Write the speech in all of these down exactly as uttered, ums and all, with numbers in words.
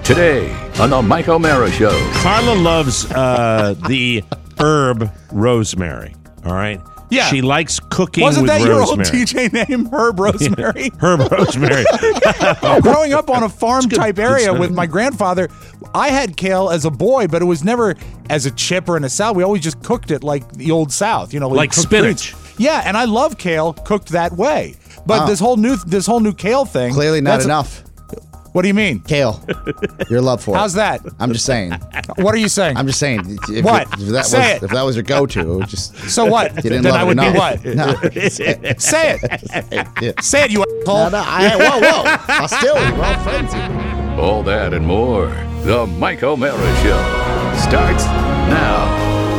Today on the Mike O'Mara Show. Carla loves uh, the herb rosemary. All right. Yeah. She likes cooking Wasn't with that rosemary. your old D J name, Herb Rosemary? Herb Rosemary. Growing up on a farm-type area Good with my grandfather, I had kale as a boy, but it was never as a chip or in a salad. We always just cooked it like the old South, you know, Like cooked spinach. fruits. Yeah, and I love kale cooked that way. But Oh. this whole new this whole new kale thing, Clearly not that's- enough. What do you mean? Kale, your love for How's it. that? I'm just saying. What are you saying? I'm just saying. If, What? If that Say was it. if that was your go-to, it would just. So what? You didn't Then love I it would be enough. what? No. Say it. Yeah. Say it, you asshole. No, no, I, whoa, whoa. Hostility. We're all friends here. All that and more. The Mike O'Mara Show starts now.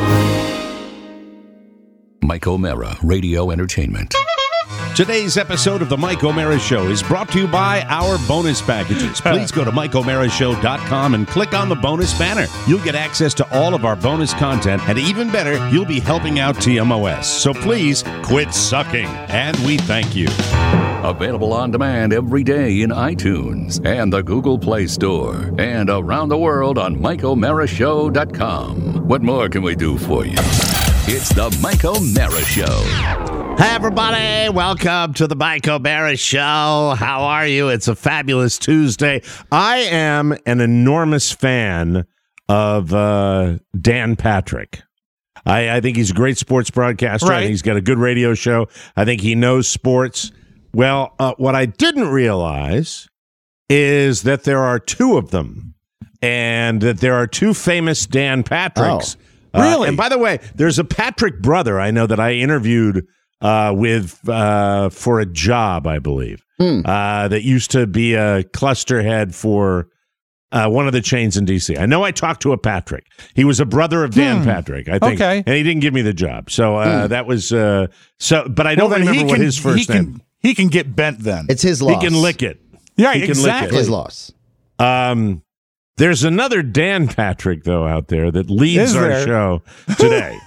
Mike O'Mara Radio Entertainment. Today's episode of the Mike O'Mara Show is brought to you by our bonus packages. Please go to mike o'mara show dot com and click on the bonus banner. You'll get access to all of our bonus content, and even better, you'll be helping out T M O S. So please quit sucking, and we thank you. Available on demand every day in iTunes and the Google Play Store and around the world on mike o'mara show dot com. What more can we do for you? It's the Mike O'Mara Show. Hi, everybody. Welcome to the Mike O'Mara Show. How are you? It's a fabulous Tuesday. I am an enormous fan of uh, Dan Patrick. I, I think he's a great sports broadcaster. Right. I think he's got a good radio show. I think he knows sports. Well, uh, what I didn't realize is that there are two of them, and that there are two famous Dan Patricks. Oh, Uh, really? and by the way, there's a Patrick brother I know that I interviewed uh, with uh, for a job, I believe, Hmm. uh, that used to be a cluster head for uh, one of the chains in D C. I know I talked to a Patrick. He was a brother of Dan Hmm. Patrick, I think, Okay. and he didn't give me the job. So uh, Hmm. that was uh, so. But I don't Well, then remember he what can- his first he name. Can, he can get bent then. It's his He loss. can lick it. yeah, he can lick it. exactly. His loss. Um, there's another Dan Patrick, though, out there that leads Is our there? show today.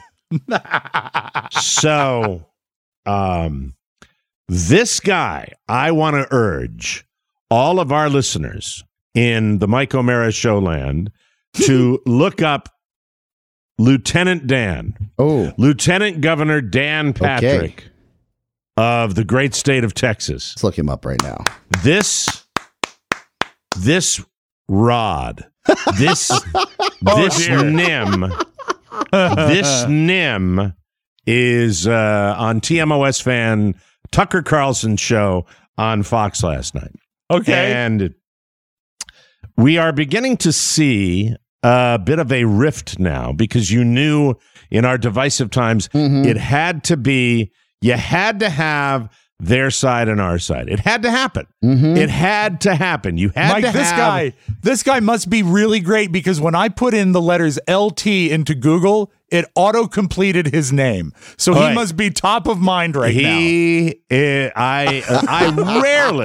So, um, this guy, I want to urge all of our listeners in the Mike O'Mara show land to look up Lieutenant Dan, Oh, Lieutenant Governor Dan Patrick of the great state of Texas. let's look him up right now. This, this rod, this, this dear. nim, this nim is uh, on T M O S fan Tucker Carlson's show on Fox last night. Okay. And we are beginning to see a bit of a rift now, because you knew in our divisive times Mhm. it had to be, you had to have their side and our side. It had to happen. Mhm. It had to happen. You had Mike, to this have, guy, this guy must be really great, because when I put in the letters L T into Google, it auto completed his name. So he Right. must be top of mind right now. He, uh, I, I rarely,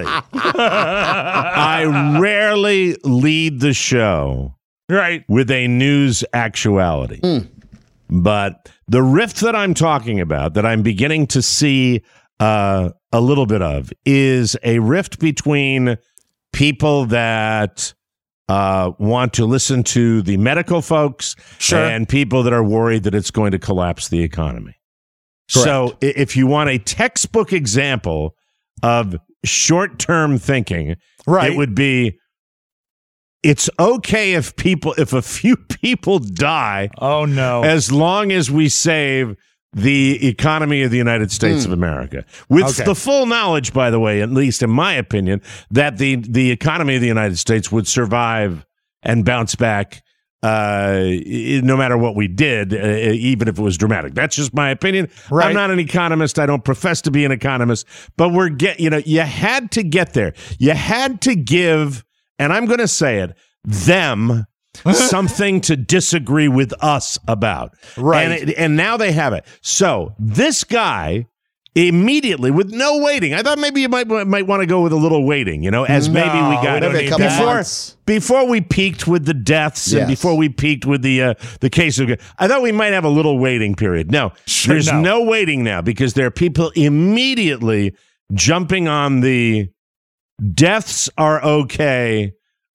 I rarely lead the show Right. with a news actuality. But the rift that I'm talking about, that I'm beginning to see uh, a little bit of, is a rift between people that uh, want to listen to the medical folks Sure. and people that are worried that it's going to collapse the economy. So i- if you want a textbook example of short-term thinking, Right. it would be, it's okay if people, if a few people die, Oh, no. as long as we save the economy of the United States of America. With Okay. the full knowledge, by the way, at least in my opinion, that the, the economy of the United States would survive and bounce back uh, i- no matter what we did, uh, even if it was dramatic. That's just my opinion. Right. I'm not an economist. I don't profess to be an economist, but we're get, you know, you had to get there. You had to give, and I'm going to say it, them something to disagree with us about. Right. And, it, and now they have it. So this guy immediately, with no waiting, I thought maybe you might might want to go with a little waiting, you know, as maybe we No, got we don't Maybe a need couple that. before, months. before we peaked with the deaths and Yes. before we peaked with the uh, the case of, I thought we might have a little waiting period. No, Sure, there's no. no waiting now, because there are people immediately jumping on the deaths are okay.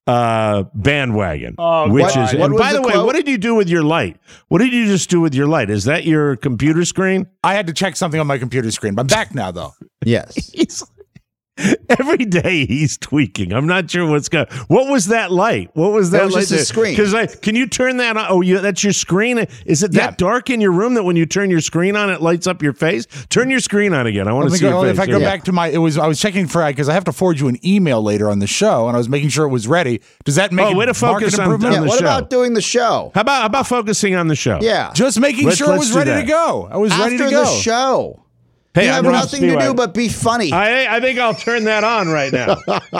uh, bandwagon, Oh, which God. is. What And was by the the way, quote? what did you do with your light? What did you just do with your light? Is that your computer screen? I had to check something on my computer screen. I'm back now, though. Yes. He's, every day he's tweaking. I'm not sure what's going. What was that light? What was that? That was light just his screen. Because I can you turn that on? Oh, you, that's your screen. Is it that Yeah. dark in your room that when you turn your screen on, it lights up your face? Turn your screen on again. I want Let to me see go- your if face. I go Yeah. back to my, it was I was checking for because I have to forward you an email later on the show, and I was making sure it was ready. Does that make Oh, a way to focus market on- improvement? on Yeah, the what show. about doing the show? How about how about focusing on the show? Yeah. Just making Let's- sure it let's was do ready that. to go. I was After ready to the go. show. Hey, you I'm have Rob nothing to do Spiewak. but be funny. I I think I'll turn that on right now.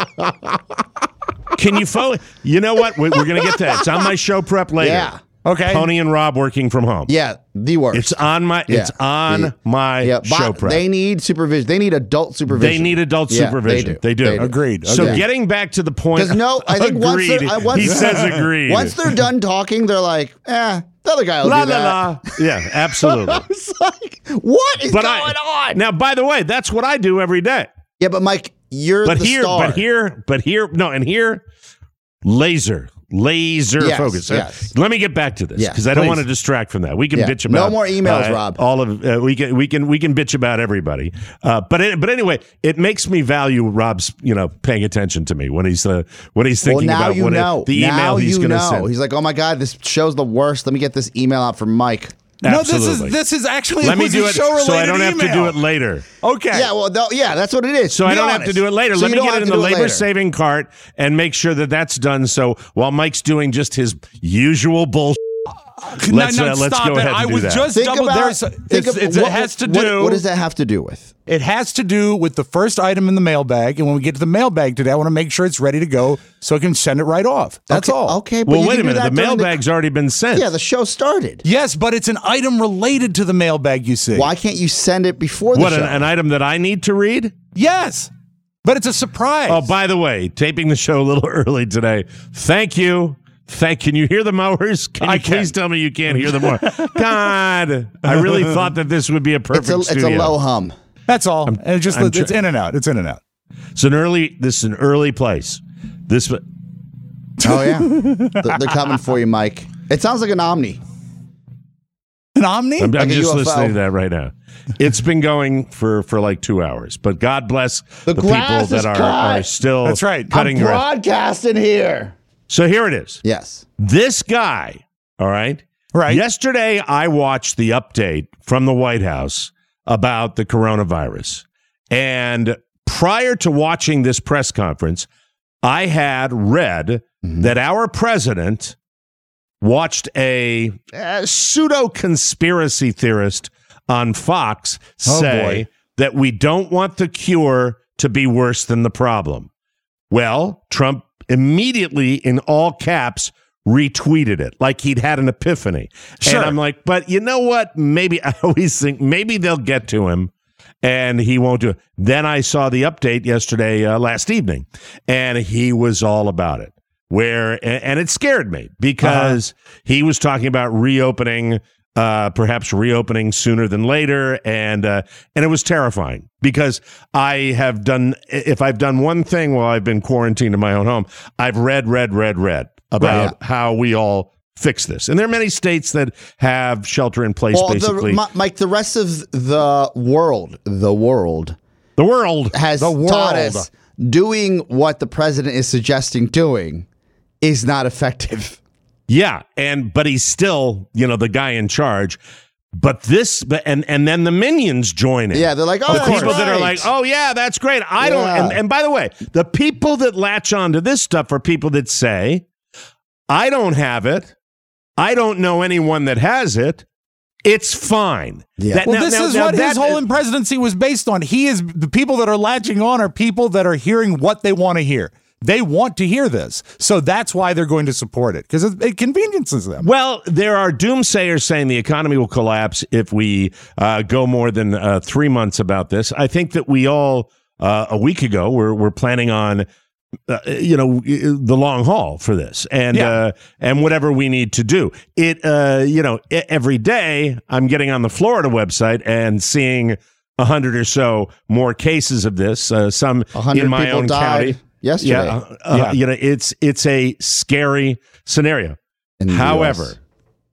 Can you fo- You know what? We're, we're going to get to that. It's on my show prep later. Yeah. Okay. Tony and Rob working from home. Yeah, the worst. It's on my. Yeah. It's on The- my yeah, show but prep. they need supervision. They need adult supervision. They need adult Yeah, supervision. They do. They do. Agreed. So Okay. getting back to the point. 'Cause no, I think once agreed. they're- I- once- he says agreed. Once they're done talking, they're like, eh, the other guy will la do la that. la. Yeah, absolutely. It's like, what is But going I, on? now, by the way, that's what I do every day. yeah, but Mike, you're But the here, star. but here, but here, no, and here, laser, laser Yes, focus. Uh, yes. Let me get back to this Yes, because I don't please. want to distract from that. We can Yeah. bitch No about more emails, uh, Rob. All of uh, we can we can we can bitch about everybody. Uh, but it, but anyway, it makes me value Rob's you know paying attention to me when he's uh, when he's well, thinking now about you what know. it, the email now he's you going to know. send. He's like, oh my god, this show's the worst. Let me get this email out from Mike. No, this Absolutely. is this is actually Let it me was do a it show-related so I don't have to email. do it later. Okay. Yeah, well, no, yeah, that's what it is. So Be I don't have to honest. do it later. So Let you me don't get have it in to the do it later. labor-saving cart and make sure that that's done. So while Mike's doing just his usual bullshit, let's, no, no, uh, let's stop go it. ahead and I do was that. just Think double. about. There's, think it's, of it's, what, it has to what- do. What does that have to do with? It has to do with the first item in the mailbag, and when we get to the mailbag today, I want to make sure it's ready to go so I can send it right off. That's okay, all. Okay, but Well, you wait can a do minute. that The during mailbag's already been sent. Yeah, the show started. Yes, but it's an item related to the mailbag. You see? Why can't you send it before the What, show? an, an item that I need to read? Yes, but it's a surprise. Oh, by the way, taping the show a little early today. Thank you. Thank. Can you hear the mowers? Can you I can. please tell me you can't hear them more? God, I really thought that this would be a perfect it's a it's a studio. low hum. That's all. and it just I'm it's tr- in and out. It's in and out. It's an early. This is an early place. This. Oh yeah, they're, they're coming for you, Mike. It sounds like an Omni. An Omni. I'm, I'm Like a just U F O. listening to that right now. It's been going for, for like two hours, but God bless The the, people grass that is are, cut. are still That's right. cutting I'm grass. broadcasting here. So here it is. Yes. This guy, all right? Right. Yesterday, I watched the update from the White House about the coronavirus. And prior to watching this press conference, I had read Mm-hmm. that our president watched a, a pseudo conspiracy theorist on Fox Oh, say boy. that we don't want the cure to be worse than the problem. Well, Trump immediately, in all caps, retweeted it like he'd had an epiphany. Sure. And I'm like, but you know what? Maybe I always think maybe they'll get to him and he won't do it. Then I saw the update yesterday, uh, last evening, and he was all about it. Where and, and it scared me because uh-huh. he was talking about reopening, uh, perhaps reopening sooner than later, and uh, and it was terrifying because I have done if I've done one thing while I've been quarantined in my own home, I've read, read, read, read about Right. how we all fix this, and there are many states that have shelter in place. Well, basically, the, Mi- Mike, the rest of the world, the world the world has The world. taught us doing what the president is suggesting doing is not effective. Yeah, and but he's still, you know, the guy in charge. But this, but and and then the minions join in. Yeah, they're like, oh, the that's people that are right. like, oh yeah, that's great. I don't. Yeah. And, and by the way, the people that latch onto this stuff are people that say, I don't have it. I don't know anyone that has it. It's fine. Yeah. That- Well, now- this now- is now what that- his whole presidency was based on. He is the people that are latching on are people that are hearing what they want to hear. They want to hear this, so that's why they're going to support it because it, it conveniences them. Well, there are doomsayers saying the economy will collapse if we uh, go more than uh, three months about this. I think that we all, uh, a week ago, were, were planning on, uh, you know, the long haul for this and Yeah. uh, and whatever we need to do. It, uh, you know, e- every day I'm getting on the Florida website and seeing a hundred or so more cases of this, uh, some A hundred in my people own died. county. yesterday. Yeah, uh, uh, Yeah. you know, it's it's a scary scenario. In the However, U S.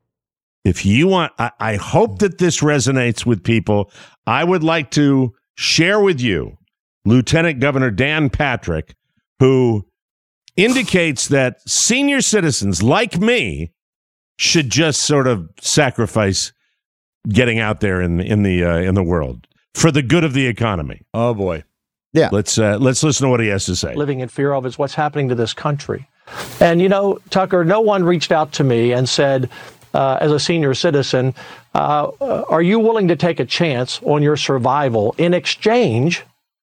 if you want, I, I hope that this resonates with people. I would like to share with you Lieutenant Governor Dan Patrick, who indicates that senior citizens like me should just sort of sacrifice getting out there in in the uh, in the world for the good of the economy. Oh boy. Yeah. Let's uh, let's listen to what he has to say. Living in fear of is what's happening to this country. And, you know, Tucker, no one reached out to me and said, uh, as a senior citizen, uh, uh, are you willing to take a chance on your survival in exchange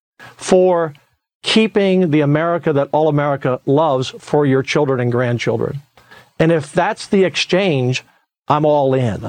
for keeping the America that all America loves for your children and grandchildren? And if that's the exchange, I'm all in.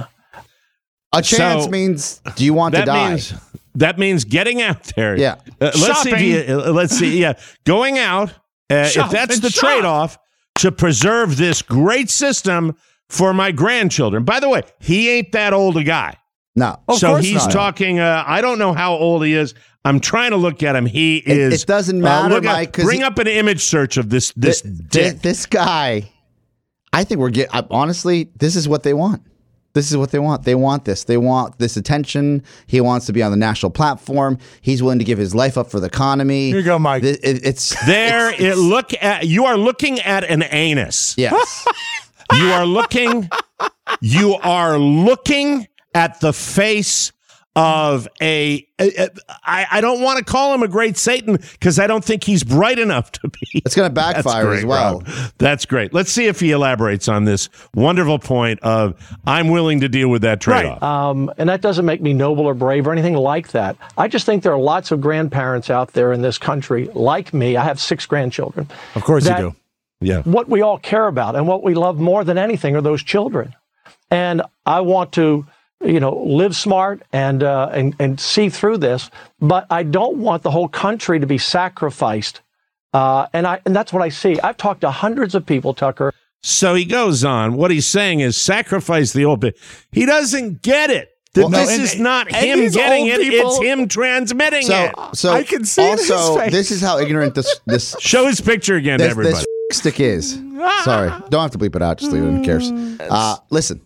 A chance So, means, do you want to That die? means that means getting out there. Yeah. Uh, let's see. If you, uh, let's see. Yeah, going out. Uh, if Shop that's and the shop. trade-off to preserve this great system for my grandchildren. By the way, he ain't that old a guy. No. Of so course he's not. talking. Uh, I don't know how old he is. I'm trying to look at him. He It- is. it doesn't uh, matter, look at- Mike, 'cause Bring he- up an image search of this this Th- dick. th- this guy, I think we're getting, honestly, this is what they want. This is what they want. They want this. They want this attention. He wants to be on the national platform. He's willing to give his life up for the economy. Here you go, Mike. Th- it- it's There, it's- it look at you are looking at an anus. Yes. You are looking. You are looking at the face of a. a- a- I, I don't want to call him a great Satan because I don't think he's bright enough to be. It's going to That's backfire great, as well. Rob. That's great. Let's see if he elaborates on this wonderful point of I'm willing to deal with that trade-off. Um, and that doesn't make me noble or brave or anything like that. I just think there are lots of grandparents out there in this country, like me. I have six grandchildren. Of course that you do. Yeah. What we all care about and what we love more than anything are those children. And I want to, you know, live smart and uh, and and see through this, but I don't want the whole country to be sacrificed. Uh, and I and that's what I see. I've talked to hundreds of people, Tucker. So he goes on. What he's saying is sacrifice the old bit. He doesn't get it. That Well, this no, and- is not and him these getting old it. people- It's him transmitting So, it. so I can see it in his also, face. this is how ignorant this this Show his picture again to this, everybody. this stick is. Sorry, don't have to bleep it out. Just leave it. Who cares? Uh, listen,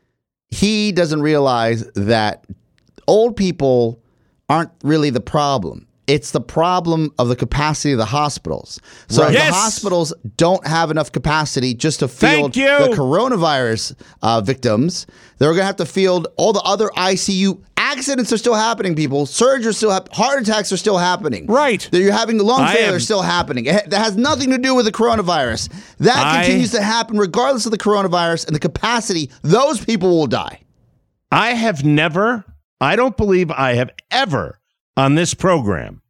he doesn't realize that old people aren't really the problem. It's the problem of the capacity of the hospitals. So Right. if Yes. the hospitals don't have enough capacity just to field Thank you. the coronavirus uh, victims, they're going to have to field all the other I C U accidents are still happening. People, surgeries are still hap- heart attacks are still happening. Right. That you're having the lung I failure am- still happening. It ha- that has nothing to do with the coronavirus. That I- continues to happen regardless of the coronavirus and the capacity. Those people will die. I have never, I don't believe I have ever on this program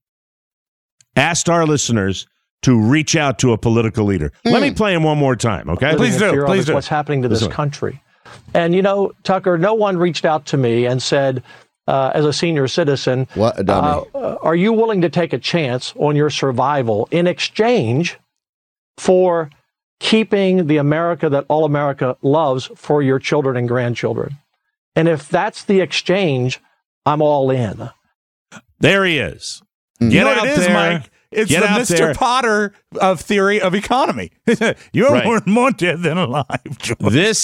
asked our listeners to reach out to a political leader. Let me play him one more time, okay? Please living in do, fear of please is do. what's happening to this Listen. country. And, you know, Tucker, no one reached out to me and said, uh, as a senior citizen, What a dummy. uh, uh, are you willing to take a chance on your survival in exchange for keeping the America that all America loves for your children and grandchildren? And if that's the exchange, I'm all in. There he is. Get You know out what it is, there. Mike? It's Get the out Mister there. Potter of theory of economy. You're Right. more, more dead than alive, George. This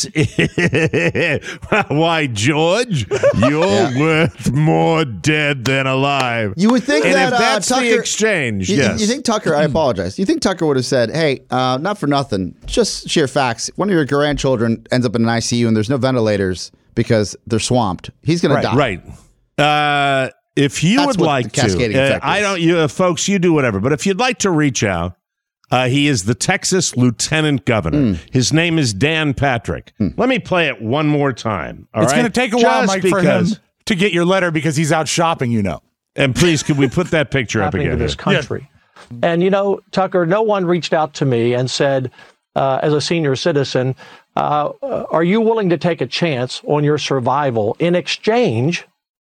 is why, George, you're Yeah. worth more dead than alive. You would think and that if that's uh, Tucker, the exchange, you, yes. you think Tucker? I apologize. You think Tucker would have said, "Hey, uh, not for nothing, just sheer facts. One of your grandchildren ends up in an I C U and there's no ventilators because they're swamped. He's going Right, to die." Right. Uh, if you That's would what like the cascading to, uh, effect I is. don't, you uh, folks, you do whatever. But if you'd like to reach out, uh, he is the Texas Lieutenant Governor. Hmm. His name is Dan Patrick. Let me play it one more time. All It's right? going to take a while, Just Mike, for him because- to get your letter because he's out shopping, you know. And please, could we put that picture up happening again? to this here? country. And, you know, Tucker, no one reached out to me and said, uh, as a senior citizen, uh, uh, are you willing to take a chance on your survival in exchange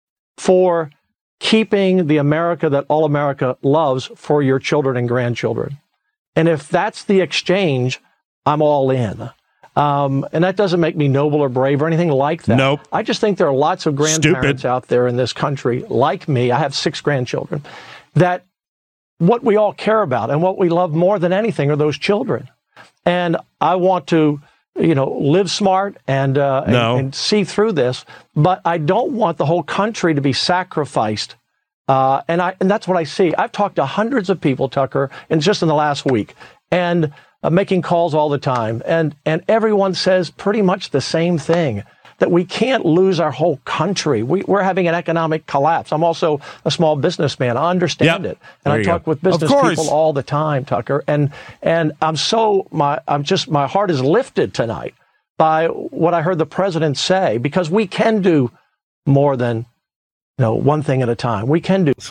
for keeping the America that all America loves for your children and grandchildren? And if that's the exchange, I'm all in. Um, and that doesn't make me noble or brave or anything like that. Nope. I just think there are lots of grandparents Stupid. out there in this country, like me. I have six grandchildren, that what we all care about and what we love more than anything are those children. And I want to, you know, live smart and, uh, no. and, and see through this, but I don't want the whole country to be sacrificed. Uh, and I and that's what I see. I've talked to hundreds of people, Tucker, and just in the last week, and uh, making calls all the time, and and everyone says pretty much the same thing, that we can't lose our whole country. We, we're having an economic collapse. I'm also a small businessman. I understand Yep. it, and There I you talk go. with business people all the time, Tucker. And and I'm so my I'm just my heart is lifted tonight by what I heard the president say, because we can do more than, you know, one thing at a time. We can do.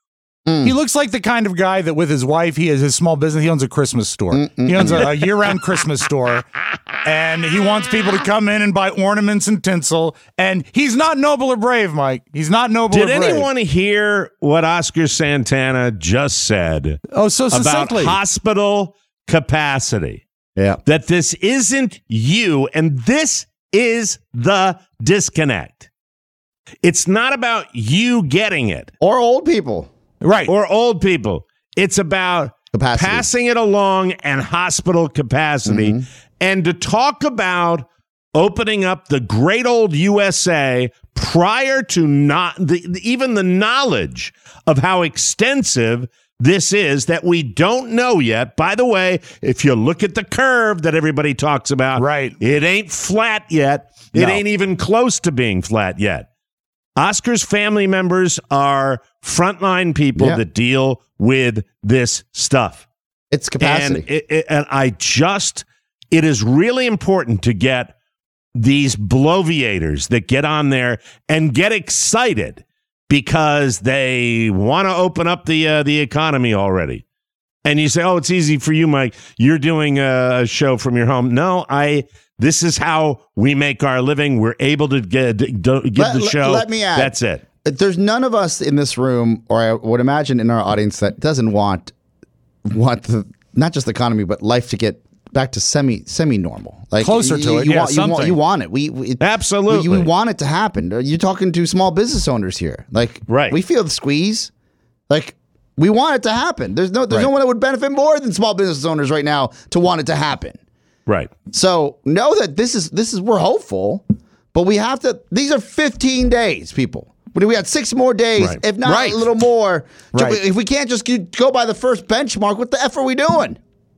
He looks like the kind of guy that with his wife, he has his small business. He owns a Christmas store. Mm-mm. He owns a, a year-round Christmas store, and he wants people to come in and buy ornaments and tinsel. And he's not noble or brave, Mike. He's not noble Did or brave. Did anyone hear what Oscar Santana just said oh, so about succinctly. hospital capacity? Yeah. That this isn't you, and this is the disconnect. It's not about you getting it. Or old people. Right. Or old people. It's about Capacity. passing it along and hospital capacity. Mm-hmm. And to talk about opening up the great old U S A prior to not the, even the knowledge of how extensive this is that we don't know yet. By the way, if you look at the curve that everybody talks about, right, it ain't flat yet. It No. ain't even close to being flat yet. Oscar's family members are frontline people Yeah. that deal with this stuff. It's capacity. And, it, it, and I just, it is really important to get these bloviators that get on there and get excited because they want to open up the uh, the economy already. And you say, oh, it's easy for you, Mike. You're doing a show from your home. No, I... This is how we make our living. We're able to get give let, the show. Let me add. That's it. There's none of us in this room, or I would imagine in our audience, that doesn't want want the not just the economy but life to get back to semi semi normal, like closer you, to it. You, Yeah, want, you want something. you want it. We, we Absolutely. we, we want it to happen. You're talking to small business owners here, like Right. We feel the squeeze, like. We want it to happen. There's no there's Right. no one that would benefit more than small business owners right now to want it to happen. Right. So know that this is this is we're hopeful, but we have to. These are fifteen days, people. We we got six more days, Right. if not Right. a little more. Right. If we can't just go by the first benchmark, what the F are we doing?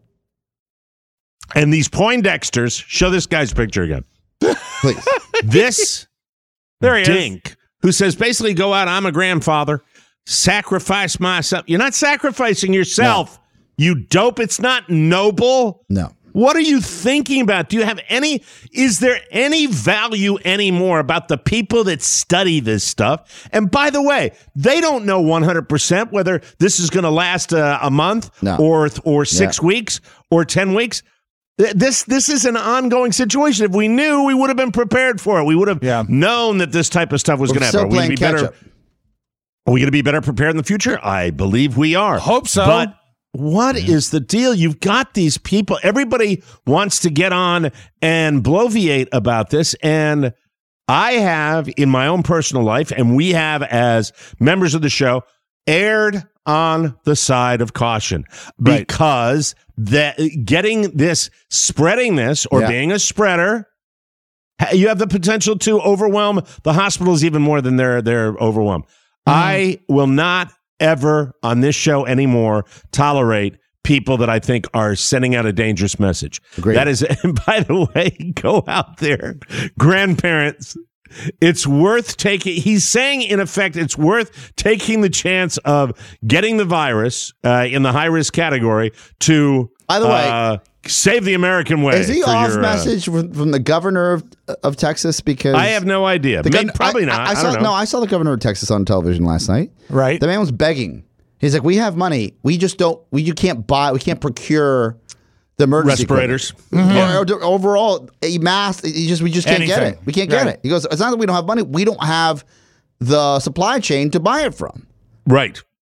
And these Poindexters, show this guy's picture again. Please. This There he is. dink who says basically go out, I'm a grandfather, sacrifice myself. You're not sacrificing yourself, you dope. It's not noble. No. What are you thinking about? Do you have any, is there any value anymore about the people that study this stuff? And by the way, they don't know one hundred percent whether this is going to last uh, a month No. or or six Yeah. weeks or ten weeks. Th- This this is an ongoing situation. If we knew, we would have been prepared for it. We would have Yeah. known that this type of stuff was We're going to still happen. Are we playing gonna be catch better? up. Are we going to be better prepared in the future? I believe we are. Hope so. But what is the deal? You've got these people. Everybody wants to get on and bloviate about this. And I have in my own personal life, and we have as members of the show, erred on the side of caution Right. because that getting this, spreading this, or Yeah. being a spreader, ha- you have the potential to overwhelm the hospitals even more than they're they're overwhelmed. I will not ever on this show anymore tolerate people that I think are sending out a dangerous message. Agreed. That is, and by the way, go out there, grandparents. It's worth taking. He's saying, in effect, it's worth taking the chance of getting the virus uh, in the high risk category to. By the way, uh, save the American way. Is he for off your, uh, message from, from the governor of, of Texas? Because I have no idea. the Maybe- gov- probably I- not. I, I, I saw, don't know. No, I saw the governor of Texas on television last night. Right. The man was begging. He's like, "We have money. We just don't. We you can't buy. We can't procure the emergency Respirators. equipment. Or, or overall, a mask. You just we just can't get Anything. it. We can't get Right. it." He goes, "It's not that we don't have money. We don't have the supply chain to buy it from." Right, right.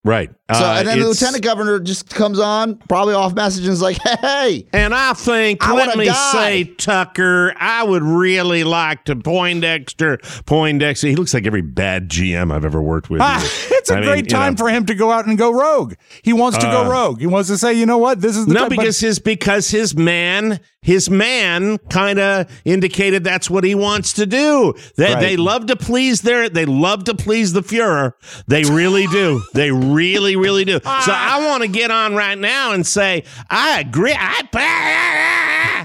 So, Uh, and then the it's- lieutenant governor just comes on, probably off message, and is like, hey. And I think, I let wanna me die. say, Tucker, I would really like to Poindexter, Poindexter. He looks like every bad G M I've ever worked with. Ah, it's a I mean, great you time know. for him to go out and go rogue. He wants to go rogue. He wants to say, you know what, this is the No, time, but- because his because his man his man kind of indicated that's what he wants to do. They Right. they love to please their they love to please the Fuhrer. They really do. They really really do. So I want to get on right now and say I agree. I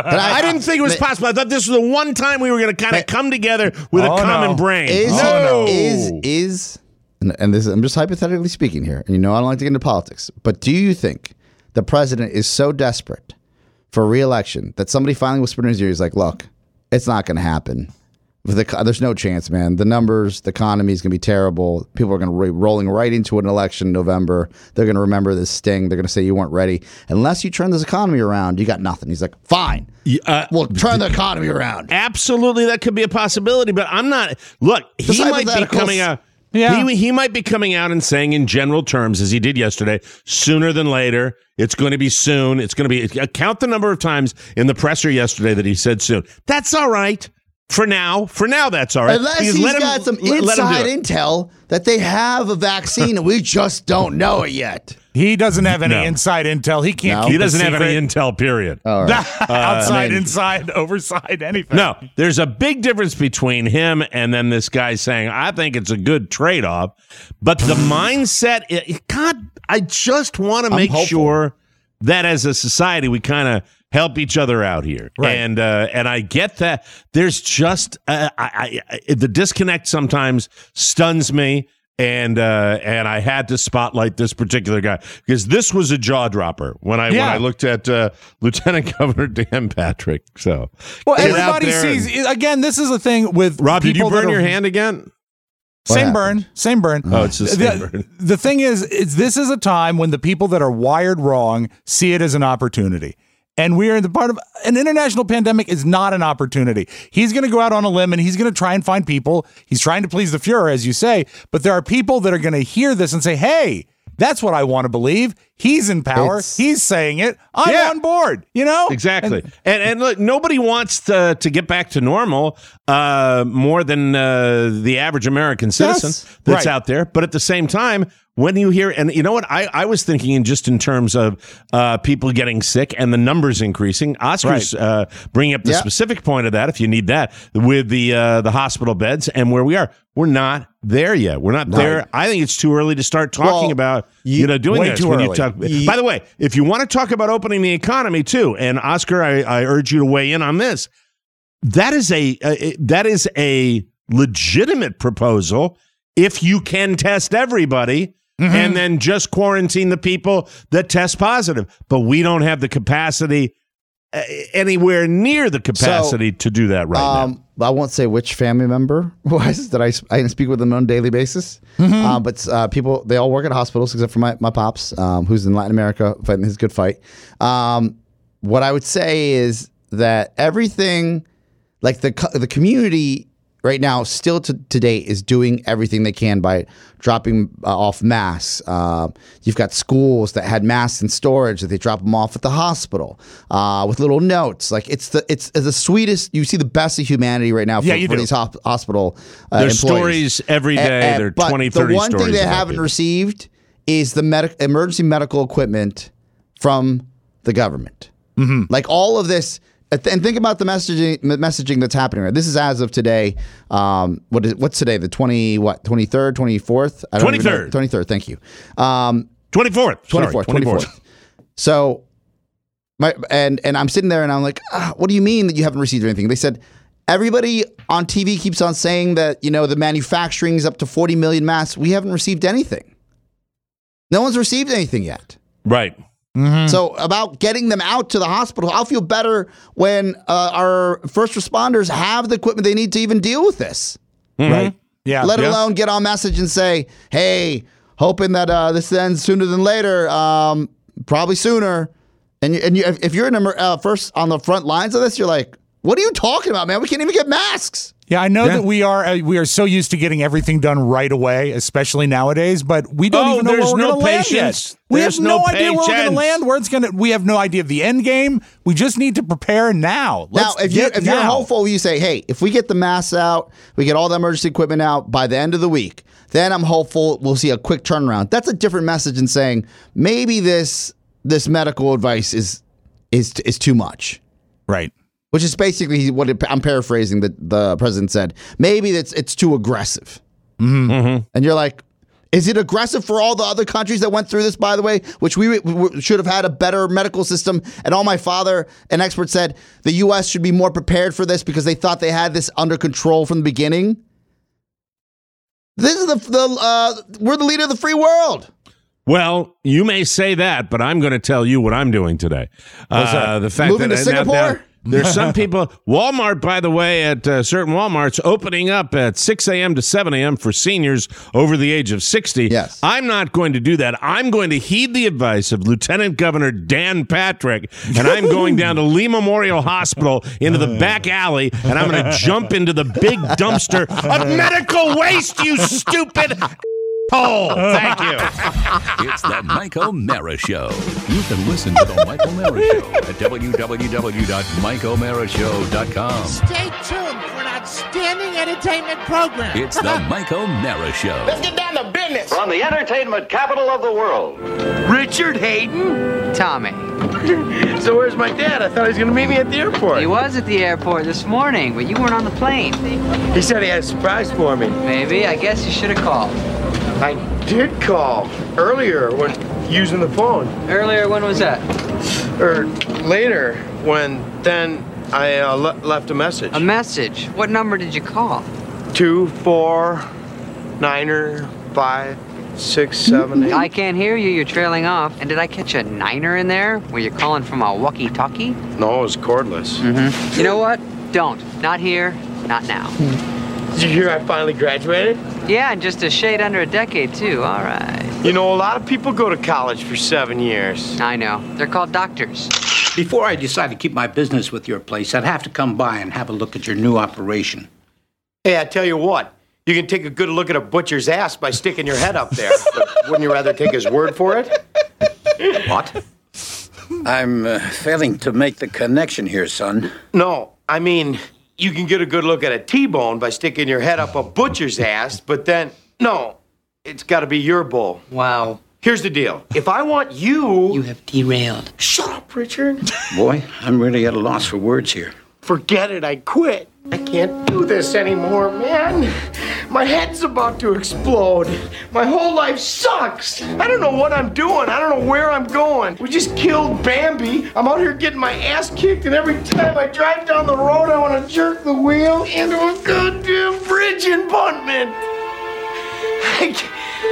I didn't think it was possible. I thought this was the one time we were going to kind of come together with Oh, a common no. brain. Is, no. is, is, and, and this, I'm just hypothetically speaking here, and you know I don't like to get into politics, but do you think the president is so desperate for re-election that somebody finally whispered in his ear, he's like, look, it's not going to happen. The, there's no chance, man. The numbers, the economy is going to be terrible. People are going to be rolling right into an election in November. They're going to remember this sting. They're going to say you weren't ready. Unless you turn this economy around, you got nothing. He's like, fine. Uh, We'll turn the economy around. Absolutely, that could be a possibility. But I'm not. Look, he Just might be hypotheticals. coming out. Yeah. He, he might be coming out and saying in general terms, as he did yesterday, sooner than later. It's going to be soon. It's going to be. Count the number of times in the presser yesterday that he said soon. That's all right. For now, for now, that's all right. Unless Because he's let him- got some let- let him do inside it. intel that they have a vaccine and we just don't know it yet. he doesn't have any No. inside intel. He can't No. keep He a doesn't have any secret. intel, period. All right. outside, I mean- inside, overside, anything. No, there's a big difference between him and then this guy saying, I think it's a good trade off. But the mindset, it, God, I just want to make hopeful. sure that as a society, we kind of help each other out here. Right. And uh, and I get that. There's just uh, I, I, I, the disconnect sometimes stuns me. And uh, and I had to spotlight this particular guy because this was a jaw dropper when I Yeah. when I looked at uh, Lieutenant Governor Dan Patrick. So Well, get out everybody there sees. and- Again, this is a thing with Rob, did you people that burn are- your hand again? Same What burn, same burn. Oh, it's the same burn. The thing is, is this is a time when the people that are wired wrong see it as an opportunity. And we are in the part of an international pandemic is not an opportunity. He's going to go out on a limb and he's going to try and find people. He's trying to please the Fuhrer, as you say. But there are people that are going to hear this and say, hey, that's what I want to believe. He's in power. It's- He's saying it. I'm Yeah. on board, you know? Exactly. And- And and, look, nobody wants to to get back to normal uh, more than uh, the average American citizen Yes. that's Right. out there. But at the same time, when you hear, and you know what, I, I was thinking in just in terms of uh, people getting sick and the numbers increasing. Oscar's uh, bringing up the Yeah. specific point of that, if you need that, with the uh, the hospital beds and where we are. We're not there yet. We're not there. I think it's too early to start talking Well, about you, know doing way this. too when you early. talk, Ye- by the way, if you want to talk about opening the economy too, and Oscar, I, I urge you to weigh in on this. That is a uh, that is a legitimate proposal if you can test everybody and then just quarantine the people that test positive. But we don't have the capacity uh, anywhere near the capacity to do that right now. Um, I won't say which family member was that I, I didn't speak with them on a daily basis. Uh, but uh, people, they all work at hospitals except for my, my pops, um, who's in Latin America fighting his good fight. Um, what I would say is that everything, like the co- the community right now, still to, to date, is doing everything they can by dropping uh, off masks. Uh, you've got schools that had masks in storage that they drop them off at the hospital uh, with little notes. Like it's the it's, it's the sweetest. You see the best of humanity right now for, Yeah, you for do. these hop, hospital uh, There's employees. stories every day. And- and- There are but twenty, thirty the one stories thing they about haven't people. received is the medic emergency medical equipment from the government. Mm-hmm. Like all of this, and think about the messaging messaging that's happening. Right, this is as of today. Um, what is what's today? The twenty what? Twenty third, twenty fourth? twenty third. Twenty third. Thank you. Um, twenty-fourth. Sorry, twenty fourth. Twenty fourth. So, my and and I'm sitting there and I'm like, ah, what do you mean that you haven't received anything? They said everybody on T V keeps on saying that you know the manufacturing is up to forty million masks. We haven't received anything. No one's received anything yet. Right. So about getting them out to the hospital, I'll feel better when uh, our first responders have the equipment they need to even deal with this. Right. Yeah. Let Yeah. alone get on message and say, hey, hoping that uh, this ends sooner than later, um, probably sooner. And, you, and you, if you're in a, uh, first on the front lines of this, you're like, what are you talking about, man? We can't even get masks. Yeah, I know Yeah. that we are uh, we are so used to getting everything done right away, especially nowadays. But we don't Oh, even know where there's we're no going to land patience. yet. We There's have no, no idea where we're going patience. to land. Where it's going to. We have no idea of the end game. We just need to prepare now. Let's now, if you get if you're now. hopeful, you say, "Hey, if we get the masks out, we get all the emergency equipment out by the end of the week, then I'm hopeful we'll see a quick turnaround." That's a different message than saying maybe this this medical advice is is is too much. Right. Which is basically what it, I'm paraphrasing. The the president said maybe it's it's too aggressive, Mm-hmm. and you're like, is it aggressive for all the other countries that went through this? By the way, which we, we should have had a better medical system. And all my father and experts said the U S should be more prepared for this because they thought they had this under control from the beginning. This is the the uh, we're the leader of the free world. Well, you may say that, but I'm going to tell you what I'm doing today. Uh, the fact Moving that to Singapore? now- now- there's some people. Walmart, by the way, at uh, certain Walmarts, opening up at six a.m. to seven a.m. for seniors over the age of sixty. Yes. I'm not going to do that. I'm going to heed the advice of Lieutenant Governor Dan Patrick, and I'm going down to Lee Memorial Hospital into the back alley, and I'm going to jump into the big dumpster of medical waste, you stupid hole. Thank you. It's the Mike O'Mara Show. You can listen to the Mike O'Mara Show at w w w dot mike o'mara show dot com. Stay tuned for an outstanding entertainment program. It's the Mike O'Mara Show. Let's get down to business. From the entertainment capital of the world. Richard Hayden? Tommy. So where's my dad? I thought he was going to meet me at the airport. He was at the airport this morning, but you weren't on the plane. He said he had a surprise for me. Maybe. I guess you should have called. I did call earlier when using the phone. Earlier, when was that? Or later when then I uh, le- left a message. A message. What number did you call? Two, four, niner, five, six, seven, eight. I can't hear you. You're trailing off. And did I catch a niner in there? Were you calling from a walkie-talkie? No, it was cordless. Mm-hmm. You know what? Don't. Not here. Not now. Did you hear I finally graduated? Yeah, and just a shade under a decade, too. All right. You know, a lot of people go to college for seven years. I know. They're called doctors. Before I decide to keep my business with your place, I'd have to come by and have a look at your new operation. Hey, I tell you what, you can take a good look at a butcher's ass by sticking your head up there. But wouldn't you rather take his word for it? What? I'm uh, failing to make the connection here, son. No, I mean, you can get a good look at a T-bone by sticking your head up a butcher's ass, but then, no, it's got to be your bull. Wow. Here's the deal. If I want you... You have derailed. Shut up, Richard. Boy, I'm really at a loss for words here. Forget it, I quit. I can't do this anymore, man. My head's about to explode. My whole life sucks. I don't know what I'm doing. I don't know where I'm going. We just killed Bambi. I'm out here getting my ass kicked, and every time I drive down the road, I want to jerk the wheel into a goddamn bridge embankment. I can't...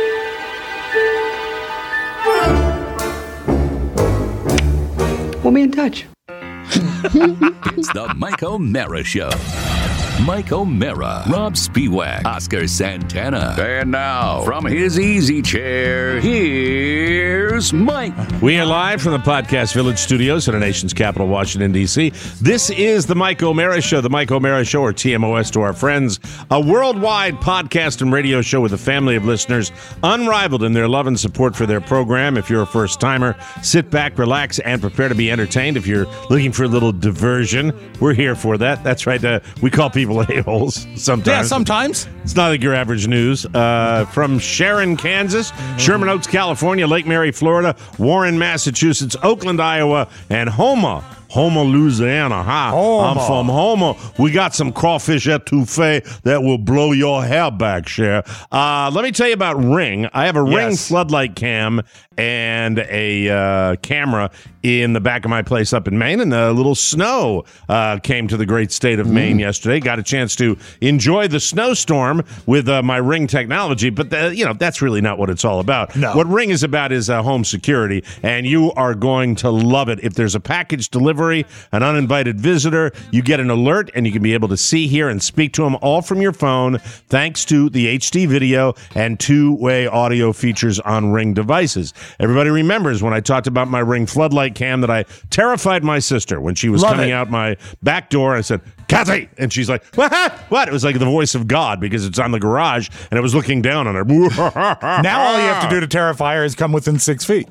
We'll be in touch. It's the Mike O'Mara Show. Mike O'Mara, Rob Spiewak, Oscar Santana. And now, from his easy chair, here's Mike. We are live from the Podcast Village studios in the nation's capital, Washington, D C. This is the Mike O'Mara Show, the Mike O'Mara Show, or T M O S to our friends, a worldwide podcast and radio show with a family of listeners, unrivaled in their love and support for their program. If you're a first-timer, sit back, relax, and prepare to be entertained. If you're looking for a little diversion, we're here for that. That's right. Uh, we call people a-holes sometimes. Yeah, sometimes. It's not like your average news. Uh, from Sharon, Kansas, Sherman Oaks, California, Lake Mary, Florida, Warren, Massachusetts, Oakland, Iowa, and Houma, Houma, Louisiana. Hi, Houma. I'm from Houma. We got some crawfish etouffee that will blow your hair back, Cher. Uh, let me tell you about Ring. I have a Ring Yes. floodlight cam and a uh, camera in the back of my place up in Maine, and a little snow uh, came to the great state of Maine yesterday. Got a chance to enjoy the snowstorm with uh, my Ring technology, but the, you know that's really not what it's all about. No. What Ring is about is uh, home security, and you are going to love it. If there's a package delivered delivery, an uninvited visitor. You get an alert, and you can be able to see, hear, and speak to them all from your phone, thanks to the H D video and two-way audio features on Ring devices. Everybody remembers when I talked about my Ring floodlight cam that I terrified my sister when she was Love coming it. out my back door. I said, Kathy! And she's like, what? What? It was like the voice of God because it's on the garage, and it was looking down on her. Now all you have to do to terrify her is come within six feet.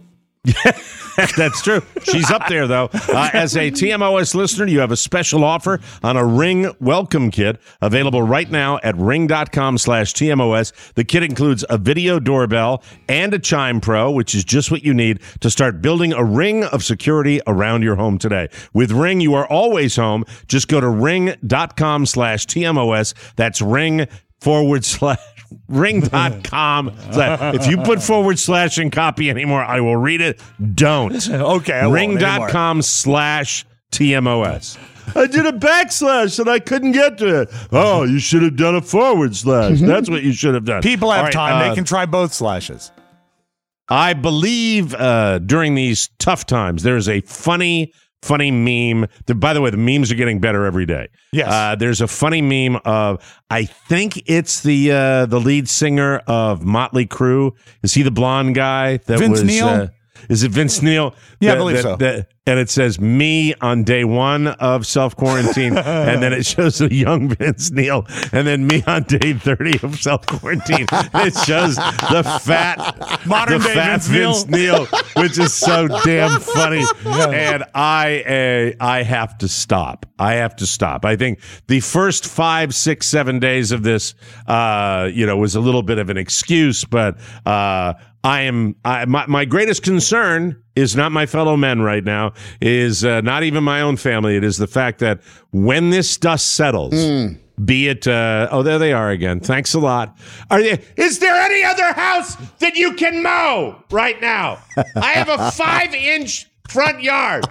That's true. She's up there, though. Uh, as a T M O S listener, you have a special offer on a Ring welcome kit available right now at ring.com slash TMOS. The kit includes a video doorbell and a Chime Pro, which is just what you need to start building a ring of security around your home today. With Ring, you are always home. Just go to ring.com slash TMOS. That's ring forward slash ring dot com. If you put forward slash and copy anymore, I will read it. Don't. Okay. Ring.com slash TMOS. I did a backslash and I couldn't get to it. Oh, you should have done a forward slash. That's what you should have done. People have All right, time. uh, They can try both slashes. I believe uh, during these tough times, there's a funny, funny meme. The, by the way, the memes are getting better every day. Yes. Uh, there's a funny meme of, I think it's the uh, the lead singer of Motley Crue. Is he the blonde guy? That Vince was, Neil? Uh, is it Vince Neil? Yeah, I That- believe that- so. that- and it says me on day one of self-quarantine. And then it shows a young Vince Neil. And then me on day thirty of self-quarantine. It shows the fat, Modern the day fat Vince Vince Neil, which is so damn funny. And I, uh, I have to stop. I have to stop. I think the first five, six, seven days of this, uh, you know, was a little bit of an excuse, but uh, I am I, my, my greatest concern is not my fellow men right now, is uh, not even my own family. It is the fact that when this dust settles, Mm. be it, uh, oh, there they are again. Thanks a lot. Are they, is there any other house that you can mow right now? I have a five-inch front yard.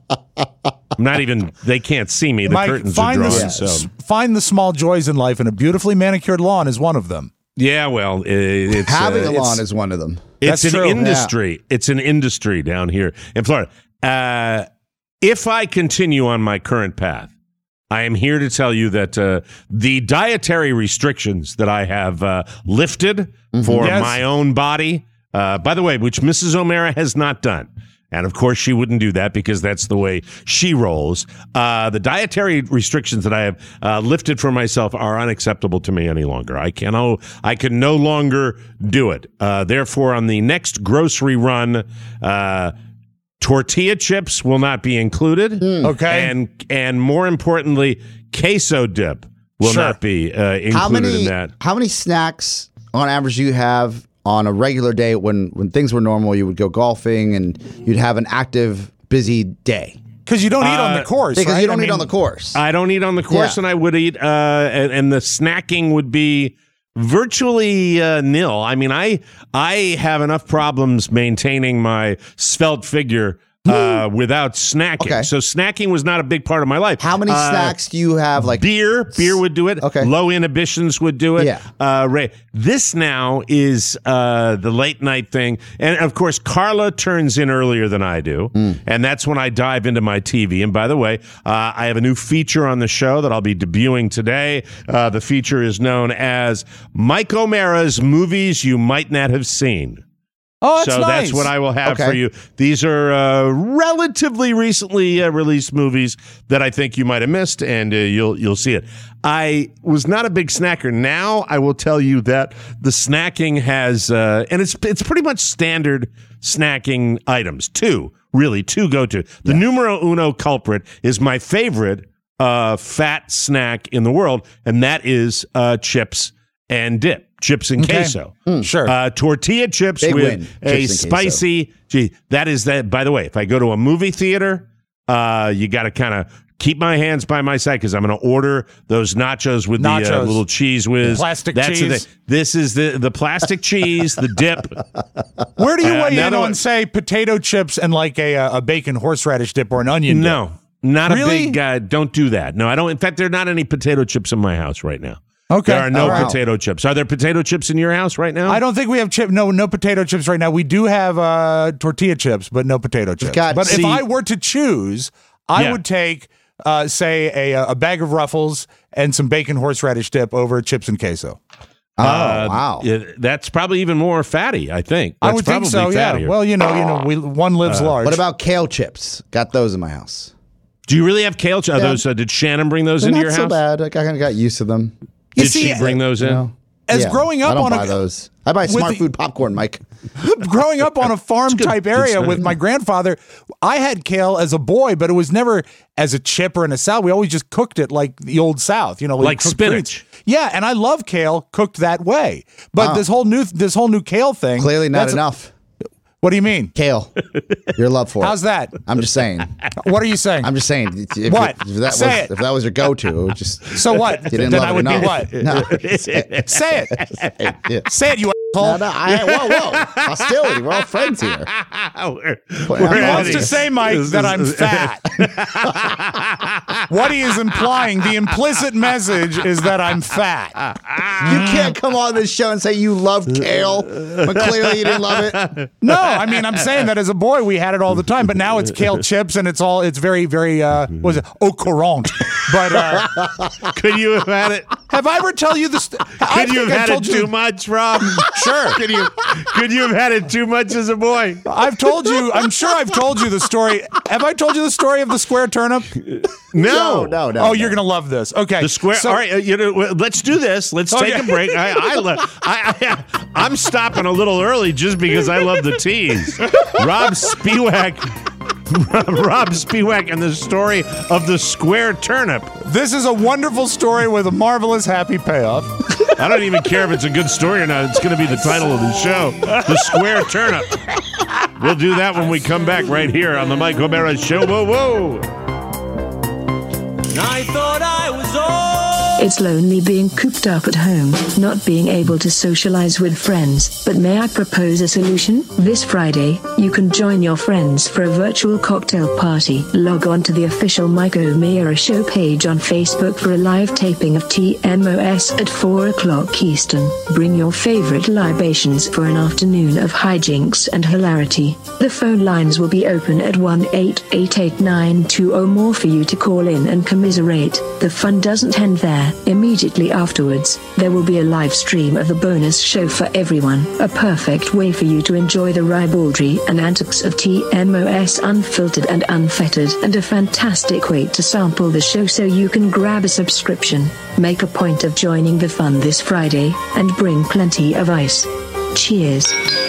I'm not even, they can't see me. The Mike, curtains are find drawn. the, So. s- find the small joys in life, and a beautifully manicured lawn is one of them. Yeah, well, it, it's Having uh, a lawn it's, is one of them. It's That's an true. industry. It's an industry down here in Florida. Uh, if I continue on my current path, I am here to tell you that uh, the dietary restrictions that I have uh, lifted for Yes. my own body, uh, by the way, which Missus O'Mara has not done. And of course, she wouldn't do that because that's the way she rolls. Uh, the dietary restrictions that I have uh, lifted for myself are unacceptable to me any longer. I can no, I can no longer do it. Uh, therefore, on the next grocery run, uh, tortilla chips will not be included. Okay. and and more importantly, queso dip will Sure. not be uh, included How many in that. how many snacks on average do you have on a regular day when when things were normal? You would go golfing and you'd have an active, busy day Because you don't eat on Uh, the course, because right? you don't I eat on mean, the course. I don't eat on the course, Yeah. and I would eat, uh, and, and the snacking would be virtually uh, nil. I mean, I I have enough problems maintaining my svelte figure uh, without snacking. Okay. So snacking was not a big part of my life. How many Uh, snacks do you have? Like beer, beer would do it. Okay. Low inhibitions would do it. Yeah. Uh, Ray, this now is uh, the late night thing, and of course, Carla turns in earlier than I do, Mm. and that's when I dive into my T V. And by the way, uh, I have a new feature on the show that I'll be debuting today. Uh, the feature is known as Mike O'Mara's Movies You Might Not Have Seen. Oh, that's so nice. that's what I will have Okay. for you. These are uh, relatively recently uh, released movies that I think you might have missed, and uh, you'll you'll see it. I was not a big snacker. Now I will tell you that the snacking has, uh, and it's it's pretty much standard snacking items. Two, really, two go to. The numero uno culprit is my favorite uh, fat snack in the world, and that is uh, chips and dip. Chips and Okay. queso. Sure. Uh, tortilla chips Big with win. a Chips and queso. spicy. Gee, that is that. By the way, if I go to a movie theater, uh, you got to kind of keep my hands by my side because I'm going to order those nachos with the uh, Nachos. little cheese whiz. Plastic That's the cheese. thing. This is the the plastic cheese, the dip. Where do you Uh, weigh in another on, one- say, potato chips and like a a bacon horseradish dip or an onion dip? No, not a Really? big. Uh, don't do that. No, I don't. In fact, there are not any potato chips in my house right now. Okay. There are no Oh, wow. potato chips. Are there potato chips in your house right now? I don't think we have chip. No, no potato chips right now. We do have uh, tortilla chips, but no potato chips. got- but see- if I were to choose, I Yeah. would take, uh, say, a, a bag of Ruffles and some bacon horseradish dip over chips and queso. Oh, Uh, wow. yeah, that's probably even more fatty, I think. I That's would think probably so, yeah. fattier. Well, you know, you know, we, one lives Uh, large. What about kale chips? Got those in my house. Do you really have kale? Ch- are Yeah. those, uh, did Shannon bring those They're into not your so house? bad. Like, I kind of got used to them. You Did see, she bring those in? You know? As Yeah. growing up I don't on buy a those. I buy with smart the- food popcorn, Mike. growing up on a farm type area with my grandfather, I had kale as a boy, but it was never as a chip or in a salad. We always just cooked it like the old South, you know, Like cooked spinach. fruits. Yeah, and I love kale cooked that way. But Wow. this whole new this whole new kale thing, Clearly not that's- enough. What do you mean? Kale. Your love for it. How's that? I'm just saying. What are you saying? I'm just saying. If, What? If that Say was it. if that was your go-to, it would just So what? you didn't Then love I it would be enough. what? No. Say it. Yeah. Say it, you No, asshole. no, I, whoa, whoa. Hostility. We're all friends here. we're, We're He adding- wants to say, Mike, that I'm fat. What he is implying, the implicit message is that I'm fat. You can't come on this show and say you love kale, but clearly you didn't love it. No, I mean, I'm saying that as a boy, we had it all the time, but now it's kale chips and it's all, it's very, very, uh, what is it? Au courant. But, uh, Could you have had it? have I ever tell you this? Could you have had it too much, Rob? Sure. Could you? Could you have had it too much as a boy? I've told you, I'm sure I've told you the story. Have I told you the story of the square turnip? No, No, no, no. Oh, you're going to love this. Okay. The square. So- all right, uh, you know, well, let's do this. Let's take Okay. a break. I, I, lo- I, I, I'm stopping a little early just because I love the tease. Rob Spiewak, Rob Spiewak, and the story of the square turnip. This is a wonderful story with a marvelous happy payoff. I don't even care if it's a good story or not. It's going to be the title of the show, The Square Turnip. We'll do that when we come back right here on the Mike O'Mara Show. Whoa, whoa. I thought I was old. It's lonely being cooped up at home, not being able to socialize with friends. But may I propose a solution? This Friday, you can join your friends for a virtual cocktail party. Log on to the official Mike O'Meara Show page on Facebook for a live taping of T M O S at four o'clock Eastern. Bring your favorite libations for an afternoon of hijinks and hilarity. The phone lines will be open at one eight eight eight nine two zero more for you to call in and commiserate. The fun doesn't end there. Immediately afterwards, there will be a live stream of the bonus show for everyone, a perfect way for you to enjoy the ribaldry and antics of T M O S unfiltered and unfettered, and a fantastic way to sample the show so you can grab a subscription. Make a point of joining the fun this Friday, and bring plenty of ice. Cheers.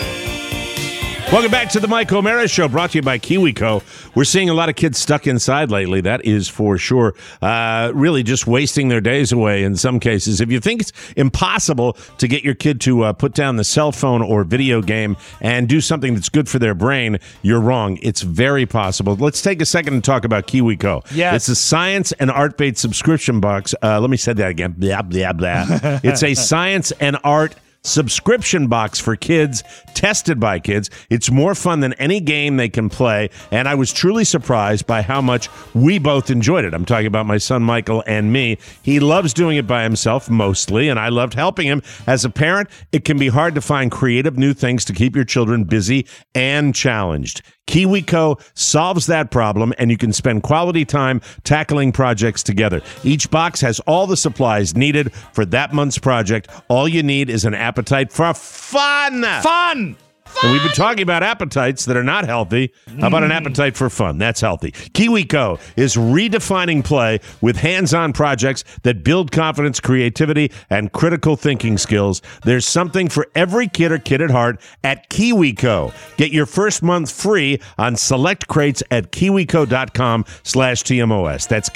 Welcome back to the Mike O'Mara Show, brought to you by KiwiCo. We're seeing a lot of kids stuck inside lately, that is for sure. Uh, really just wasting their days away in some cases. If you think it's impossible to get your kid to uh, put down the cell phone or video game and do something that's good for their brain, you're wrong. It's very possible. Let's take a second and talk about KiwiCo. Yes. It's a science and art-based subscription box. Uh, let me say that again. Blah, blah, blah. It's a science and art subscription box for kids, tested by kids. It's more fun than any game they can play, and I was truly surprised by how much we both enjoyed it. I'm talking about my son Michael and me. He loves doing it by himself mostly, and I loved helping him. As a parent, it can be hard to find creative new things to keep your children busy and challenged. KiwiCo solves that problem, and you can spend quality time tackling projects together. Each box has all the supplies needed for that month's project. All you need is an appetite for fun. Fun! And we've been talking about appetites that are not healthy. How about an appetite for fun? That's healthy. KiwiCo is redefining play with hands-on projects that build confidence, creativity, and critical thinking skills. There's something for every kid or kid at heart at KiwiCo. Get your first month free on select crates at kiwico.com slash TMOS. That's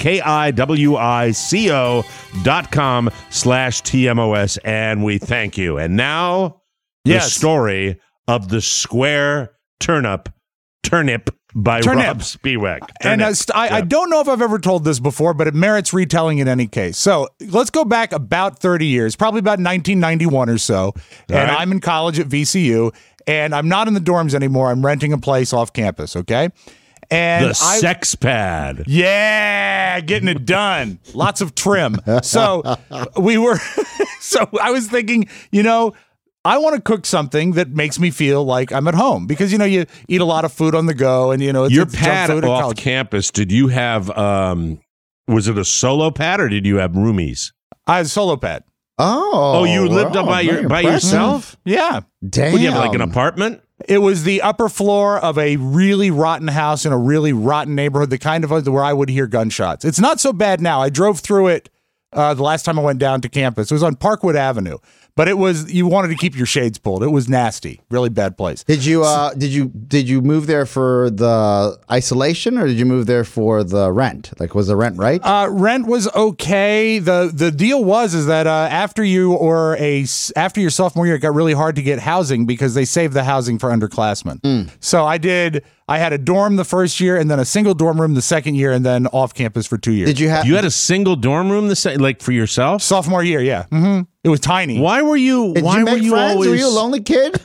K-I-W-I-C-O dot com slash TMOS. And we thank you. And now, Yes. the story of the square turnip, turnip by Turnip. Rob Spiewak. And uh, Turnip. st- I, I Yeah. don't know if I've ever told this before, but it merits retelling in any case. So let's go back about thirty years, probably about nineteen ninety-one or so. And right. I'm in college at V C U, and I'm not in the dorms anymore. I'm renting a place off campus, okay? And the I, sex pad. Yeah, getting it done. Lots of trim. So we were, so I was thinking, you know, I want to cook something that makes me feel like I'm at home because, you know, you eat a lot of food on the go and, you know, it's Your it's pad junk food at off college. campus, did you have, um, was it a solo pad or did you have roomies? I had a solo pad. Oh. Oh, you lived wow, up by, very your, by impressive. yourself? Yeah. Damn. Would you have like an apartment? It was the upper floor of a really rotten house in a really rotten neighborhood, the kind of where I would hear gunshots. It's not so bad now. I drove through it uh, the last time I went down to campus. It was on Parkwood Avenue. But it was, you wanted to keep your shades pulled. It was nasty, really bad place. Did you uh did you did you move there for the isolation or did you move there for the rent? Like was the rent right? Uh, rent was okay. the The deal was is that uh, after you or a after your sophomore year, it got really hard to get housing because they saved the housing for underclassmen. Mm. So I did. I had a dorm the first year, and then a single dorm room the second year, and then off campus for two years. Did you have You had a single dorm room the se- like for yourself? sophomore year? Yeah, hmm it was tiny. Why were you? Did why you were make you friends? always? Were you a lonely kid?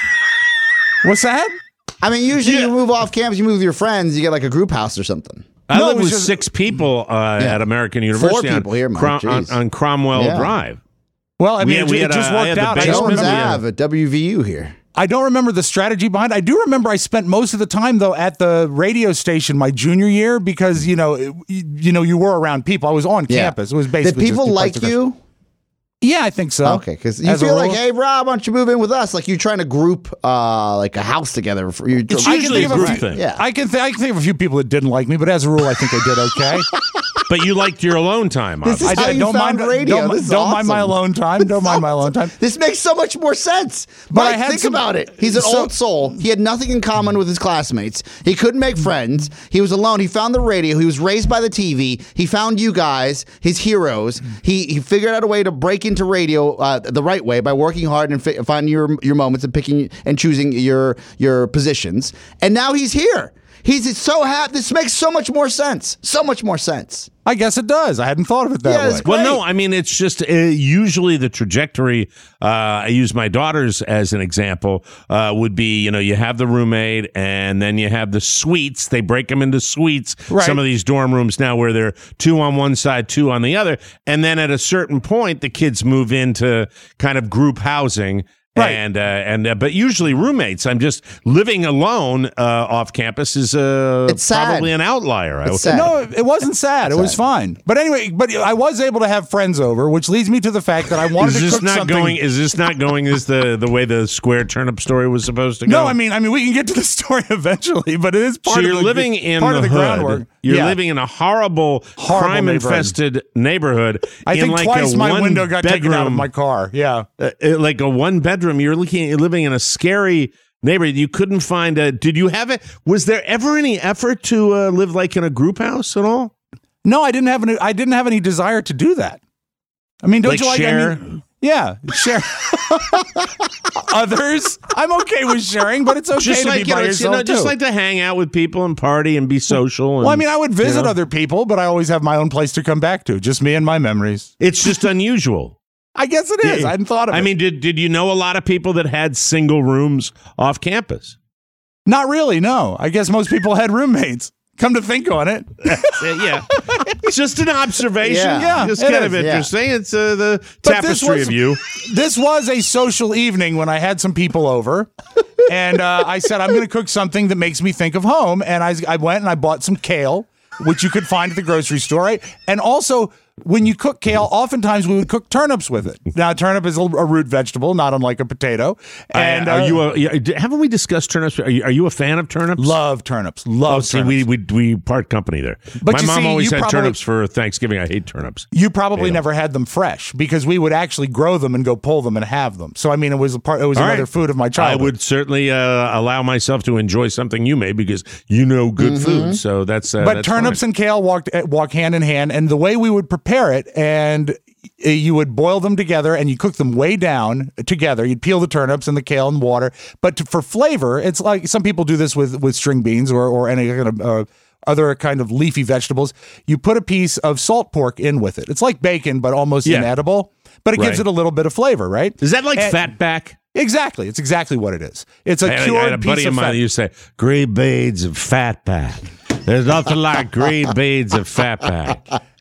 What's that? I mean, usually you move off campus, you move with your friends, you get like a group house or something. I No, lived it was with just- six people uh, Yeah. at American University. people on, here, Mike. Crom- on, Jeez. on Cromwell Yeah. Drive. Well, I We mean, had- it, we it had, just uh, I worked had the out. I don't basement. Jones remember. Yeah. Ave at W V U here. I don't remember the strategy behind it. I do remember I spent most of the time though at the radio station my junior year because you know it, you know you were around people. I was on Yeah. campus. It was Did basically people just like parts of you? Yeah, I think so. Okay, because you As a feel like, rule. hey, Rob, why don't you move in with us? Like you're trying to group uh, like a house together. For you. It's I can usually think a of group few- thing. Yeah. I can th- I can think of a few people that didn't like me, but as a rule, I think I did okay. But you liked your alone time. This is obviously. how I you don't found mind radio. Don't, This is don't mind my awesome. alone time. Don't mind my alone time. This makes so much more sense. But Mike, I had think some- about it. He's an so- old soul. He had nothing in common with his classmates. He couldn't make friends. He was alone. He found the radio. He was raised by the T V. He found you guys, his heroes. He he figured out a way to break into radio uh, the right way by working hard and fi- finding your your moments and picking and choosing your your positions. And now he's here. He's so happy. This makes so much more sense. So much more sense. I guess it does. I hadn't thought of it that Yeah, way. it's Well, no, Great. I mean, it's just uh, usually the trajectory. Uh, I use my daughters as an example, uh, would be, you know, you have the roommate and then you have the suites. They break them into suites. Right. Some of these dorm rooms now where they're two on one side, two on the other. And then at a certain point, the kids move into kind of group housing. Right. And uh, and uh, but usually roommates. I'm just living alone uh, off campus is uh, It's sad. probably an outlier. I It's would- sad. No, it wasn't sad. It was sad. fine. But anyway, but I was able to have friends over, which leads me to the fact that I wanted Is to this cook not something. going? Is this not going? Is the the way the square turnip story was supposed to go? No, I mean, I mean, we can get to the story eventually, but it is part so of you're the, living in part the, of the hood. groundwork. You're Yeah. living in a horrible, Horrible crime-infested neighborhood. I in think like twice a my one window got bedroom, taken out of my car. Yeah. uh, uh, like a one bedroom. You're looking, you're living in a scary neighborhood. You couldn't find a. Did you have it? Was there ever any effort to uh, live like in a group house at all? No, I didn't have any. I didn't have any desire to do that. I mean, don't Like you like? share? I mean, yeah, share. Others, I'm okay with sharing, but it's okay Just to like be you by know, it's, you yourself know, just too. like to hang out with people and party and be social. And, well, I mean, I would visit you know. other people, but I always have my own place to come back to. Just me and my memories. It's just unusual. I guess it is. I hadn't thought of it. I mean, did did you know a lot of people that had single rooms off campus? Not really. No, I guess most people had roommates. Come to think on it, yeah, it's just an observation. Yeah. Yeah, just it kind is, of yeah. interesting. It's uh, the But this tapestry was- of you. this was a social evening when I had some people over, and uh, I said I'm going to cook something that makes me think of home. And I, I went and I bought some kale, which you could find at the grocery store, right? And also, when you cook kale, oftentimes we would cook turnips with it. Now, turnip is a, a root vegetable, not unlike a potato. And I- are uh, you? A, yeah, haven't we discussed turnips? Are you, are you a fan of turnips? love turnips? Love Oh, see, turnips. we, we we part company there. But My you mom see, always you had probably- turnips for Thanksgiving. I hate turnips. You probably Hate 'em. never had them fresh because we would actually grow them and go pull them and have them. So I mean, it was a part. It was All another right. food of my I childhood. would certainly uh, allow myself to enjoy something you made because you know good food. So that's uh, but that's turnips fine. and kale walked uh, walk hand in hand, and the way we would prepare it, and uh, you would boil them together, and you cook them way down together. You'd peel the turnips and the kale and water, but to, for flavor, it's like some people do this with with string beans or or any kind of. Uh, other kind of leafy vegetables. You put a piece of salt pork in with it. It's like bacon, but almost Yeah. inedible. But it gives Right. it a little bit of flavor, right? Is that like And- fatback? Exactly. It's exactly what it is. It's a I had, cured I had a buddy piece of of mine fat. that used to say, green beans and fatback. There's nothing like green beans and fatback.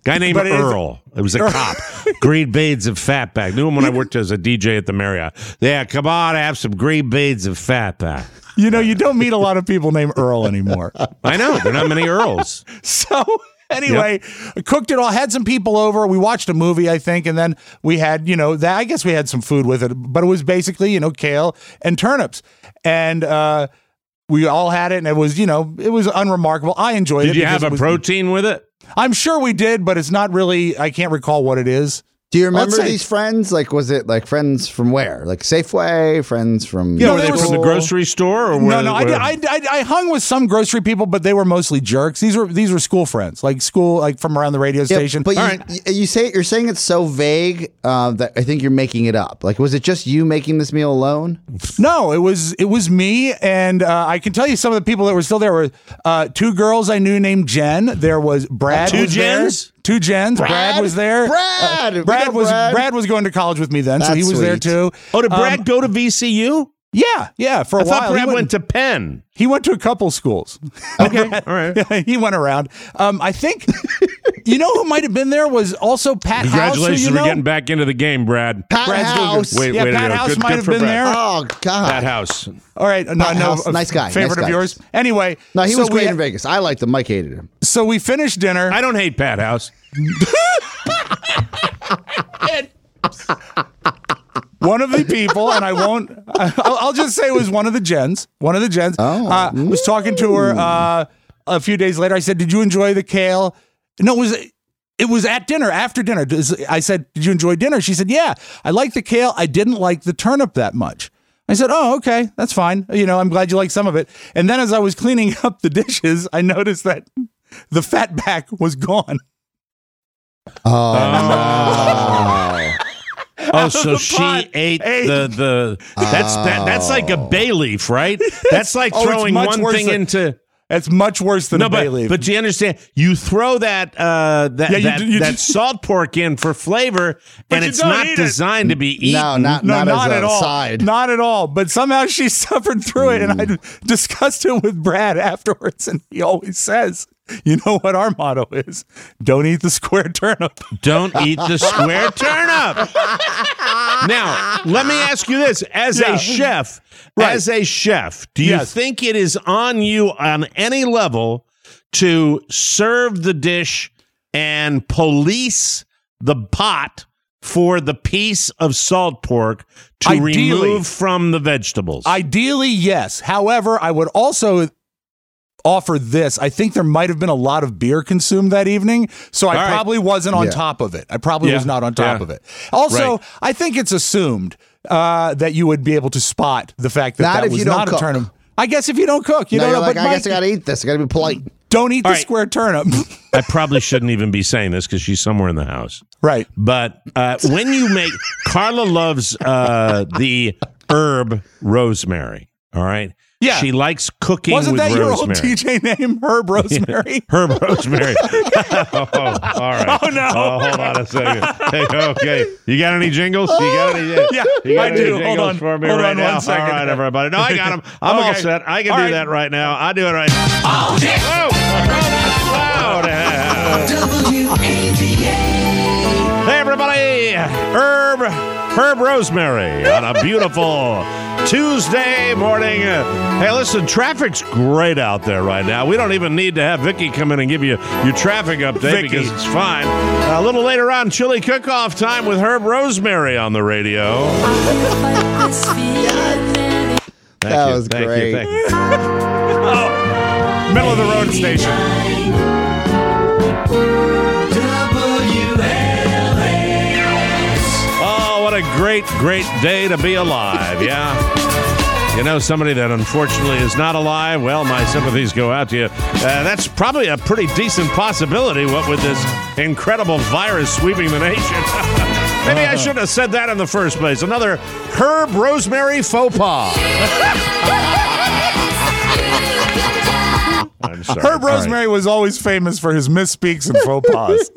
Guy named But it is- Earl. It was a cop. Green beans and fatback. Knew him when I worked as a D J at the Marriott. Yeah, come on, have some green beans and fatback. You know, you don't meet a lot of people named Earl anymore. I know. There are not many Earls. So anyway, yep. cooked it all, had some people over. We watched a movie, I think, and then we had, you know, that I guess we had some food with it, but it was basically, you know, kale and turnips. And uh, we all had it, and it was, you know, it was unremarkable. I enjoyed Did it. Did you have a was, protein with it? I'm sure we did, but it's not really, I can't recall what it is. Do you remember say, these friends? Like, was it like friends from where? Like Safeway, friends from... Yeah, were they from the grocery store? Or no, were, no, were, I, I, I hung with some grocery people, but they were mostly jerks. These were these were school friends, like school, like from around the radio Yeah, station. but you, All right. you say you're saying it's so vague uh, that I think you're making it up. Like, was it just you making this meal alone? No, it was it was me, and uh, I can tell you some of the people that were still there were uh, two girls I knew named Jen. There was Brad. Two was Jens. There. Two Jens. Brad, Brad was there. Brad. Uh, Brad was Brad. Brad was going to college with me then, That's so he was sweet. there too. Oh, did Brad Um, go to V C U? Yeah, yeah. For a I while, thought He Brad went to Penn. He went to a couple schools. Okay, Brad- all right. Yeah, he went around. Um, I think, you know who might have been there was also Pat House. Congratulations who you for know? getting back into the game, Brad. Pat Brad's doing good. House. Wait, yeah, wait a Pat minute. House Good- might good have for been Brad. there. Oh, God. That house. All right, no, Pat no, House, nice guy, favorite nice of guy. yours. Anyway, No, he so was great we, in Vegas. I liked him. Mike hated him. So we finished dinner. I don't hate Pat House. One of the people, and I won't. I'll, I'll just say it was one of the gens. One of the gens. Oh. uh, was talking to her uh, a few days later. I said, "Did you enjoy the kale?" No, it was. It was at dinner, after dinner. Does- I said, "Did you enjoy dinner?" She said, "Yeah, I liked the kale. I didn't like the turnip that much." I said, "Oh, okay, that's fine. You know, I'm glad you like some of it." And then as I was cleaning up the dishes, I noticed that the fat back was gone. Oh. Oh, so the she pot. ate Ate. the the. That's that, that's like a bay leaf, right? That's like Oh, it's throwing much one worse thing than- into. It's much worse than No, a bay but leaf. but do you understand? You throw that uh, that Yeah, you that, do- you that do- salt pork in for flavor, and you it's don't not eat it. designed to be eaten. No, not, No, not, not, as at a all. side. Not at all. But somehow she suffered through it, and I discussed it with Brad afterwards, and he always says, "You know what our motto is? Don't eat the square turnip." Don't eat the square turnip. Now, let me ask you this: as Yeah. a chef, Right. as a chef, do you Yes. think it is on you on any level to serve the dish and police the pot for the piece of salt pork to Ideally. remove from the vegetables? Ideally, yes. However, I would also offer this. I think there might have been a lot of beer consumed that evening, so I All right. probably wasn't on Yeah. top of it. I probably Yeah. was not on top Yeah. of it. Also, Right. I think it's assumed uh, that you would be able to spot the fact that Not that if was you don't not cook. a turnip. I guess if you don't cook, you No, don't you're know. like, but I Mike, guess I got to eat this. I got to be polite. don't eat the All right. square turnip. I probably shouldn't even be saying this because she's somewhere in the house. Right. But uh, when you make, Carla loves uh, the herb rosemary. All right. Yeah. She likes cooking Wasn't with that your old rosemary. D J name, Herb Rosemary? Herb rosemary. oh, all right. Oh, no. Oh, hold on a second. Hey, okay. You got any jingles? You got any? Yeah, you got I any do. Hold jingles on. for me Hold right on now? one second. All right, everybody. No, I got them. I'm all Okay. set. I can All do right. that right now. I do it right now. Oh, yeah. Whoa. Loud. Hey, everybody. Herb, Herb Rosemary on a beautiful Tuesday morning. Hey, listen, traffic's great out there right now. We don't even need to have Vicky come in and give you your traffic update Vicky. because it's fine. A little later on, chili cook-off time with Herb Rosemary on the radio. Thank That you, was thank you, great. thank you. Oh, middle of the road station. Oh, what a great, great day to be alive, yeah? You know, somebody that unfortunately is not alive, well, my sympathies go out to you. Uh, that's probably a pretty decent possibility, what with this incredible virus sweeping the nation. Maybe I shouldn't have said that in the first place. Another Herb Rosemary faux pas. I'm sorry. Herb All Rosemary right. was always famous for his misspeaks and faux pas.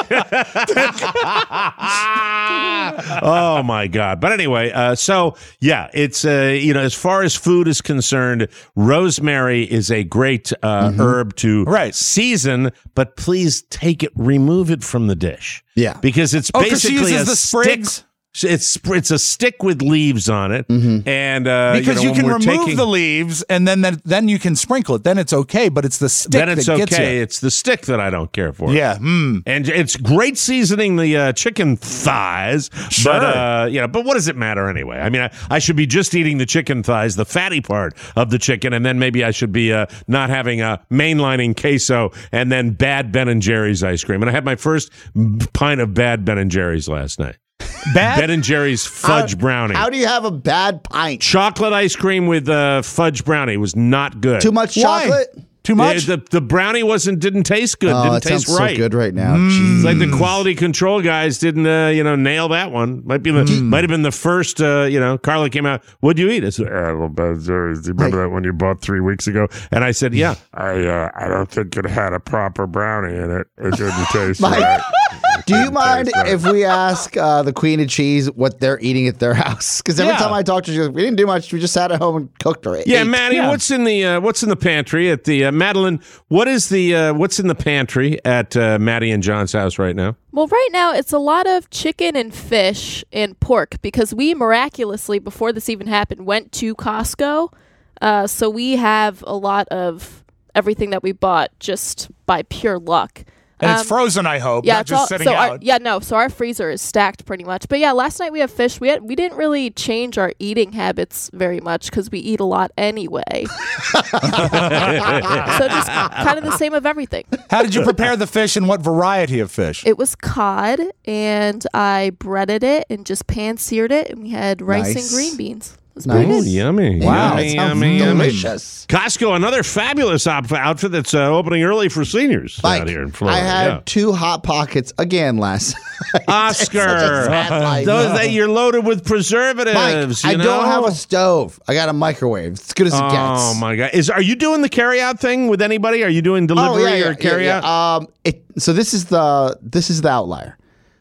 Oh my God! But anyway, uh, so yeah, it's uh, you know, as far as food is concerned, rosemary is a great uh, Mm-hmm. herb to Right. season. But please take it, remove it from the dish. Yeah. because it's Oh, 'cause she basically uses a the stick. sprigs? It's it's a stick with leaves on it, Mm-hmm. and uh, Because know, you, when can we're remove taking- the leaves and then, then then you can sprinkle it. Then it's okay, but it's the stick Then it's that gets okay. you. It's the stick that I don't care for. Yeah. Mm. And it's great seasoning the uh, chicken thighs, Sure. but uh, you know, but what does it matter anyway? I mean, I, I should be just eating the chicken thighs, the fatty part of the chicken, and then maybe I should be uh, not having a mainlining queso and then bad Ben and Jerry's ice cream. And I had my first pint of bad Ben and Jerry's last night. Bad? Ben and Jerry's fudge How- brownie. How do you have a bad pint? Chocolate ice cream with uh, fudge brownie was not good. Too much Why? chocolate? Too much? The, the, the brownie wasn't didn't taste good. Oh, didn't that taste sounds right. so good right now. Mm. It's Jeez. like the quality control guys didn't, uh, you know, nail that one. Might be the might have been the first. Uh, you know, Carla came out. What'd you eat? I said, uh, well, Ben and Jerry's. Do you remember that one you bought three weeks ago? And I said, yeah. I uh, I don't think it had a proper brownie in it. It didn't taste Mike, right. Do you mind taste right. if we ask uh, the Queen of Cheese what they're eating at their house? Because every Yeah. time I talk to her, she goes, we didn't do much. We just sat at home and cooked her. Yeah, ate." Maddie, Yeah. what's in the uh, what's in the pantry at the uh, Madeline? What is the uh, what's in the pantry at uh, Maddie and John's house right now? Well, right now it's a lot of chicken and fish and pork because we miraculously, before this even happened, went to Costco. Uh, so we have a lot of everything that we bought just by pure luck. and it's Um, frozen, I hope, Yeah, not it's just all, sitting so out. Our, yeah, no. So our freezer is stacked pretty much. But yeah, last night we had fish. We had we didn't really change our eating habits very much because we eat a lot anyway. So just kind of the same of everything. How did you prepare the fish and what variety of fish? It was cod, and I breaded it and just pan seared it, and we had rice Nice. and green beans. It was Nice. pretty Oh, good. yummy! Wow, yummy, that sounds yummy, yummy. delicious. Costco, another fabulous op- outfit that's uh, opening early for seniors Mike, out here in Florida. I had yeah. two Hot Pockets again last night. Oscar. It's such a sad life. Those that you're loaded with preservatives. Mike, I you know? don't have a stove. I got a microwave. It's as good as it gets. Oh my God! Is are you doing the carry out thing with anybody? Are you doing delivery Oh, yeah, yeah, or carry yeah, out? yeah. Um, it, so this is the this is the outlier.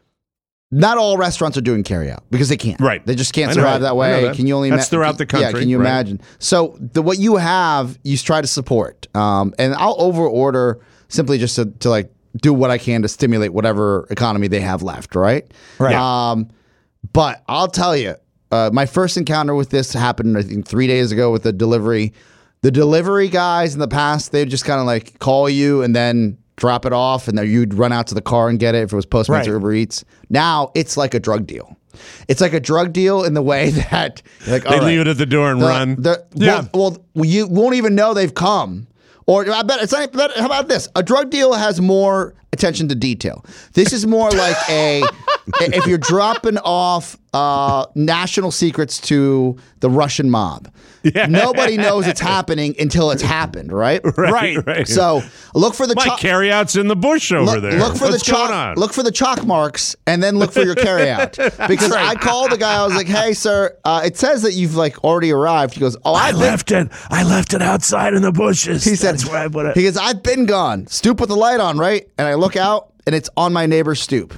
Not all restaurants are doing carry out because they can't. Right. They just can't I know survive that. that I way. know that. Can you only That's ima- throughout the Yeah, country, can you right. imagine? So the what you have, you try to support. Um, and I'll over order simply just to, to like do what I can to stimulate whatever economy they have left, right? Right. Um, but I'll tell you, uh, my first encounter with this happened, I think, three days ago with the delivery. The delivery guys in the past, they'd just kind of like call you and then drop it off, and then you'd run out to the car and get it if it was Postmates Right. or Uber Eats. Now it's like a drug deal. It's like a drug deal in the way that you're like, They all right, leave it at the door and the- run. the- Yeah. Well, well, you won't even know they've come. Or I bet it's not. But how about this? A drug deal has more attention to detail. This is more like a if you're dropping off uh, national secrets to the Russian mob. Yeah. Nobody knows it's happening until it's happened, right? Right, right. So look for the My chalk- carry-out's in the bush over look, there. look for What's the going chalk. on? Look for the chalk marks, and then look for your carryout. Because I called the guy. I was like, "Hey, sir, uh, it says that you've like already arrived." He goes, "Oh, I I've been-" left it. I left it outside in the bushes. He said, That's where I put it. He goes, I've been gone. Stoop with the light on, right? And I look out, and it's on my neighbor's stoop.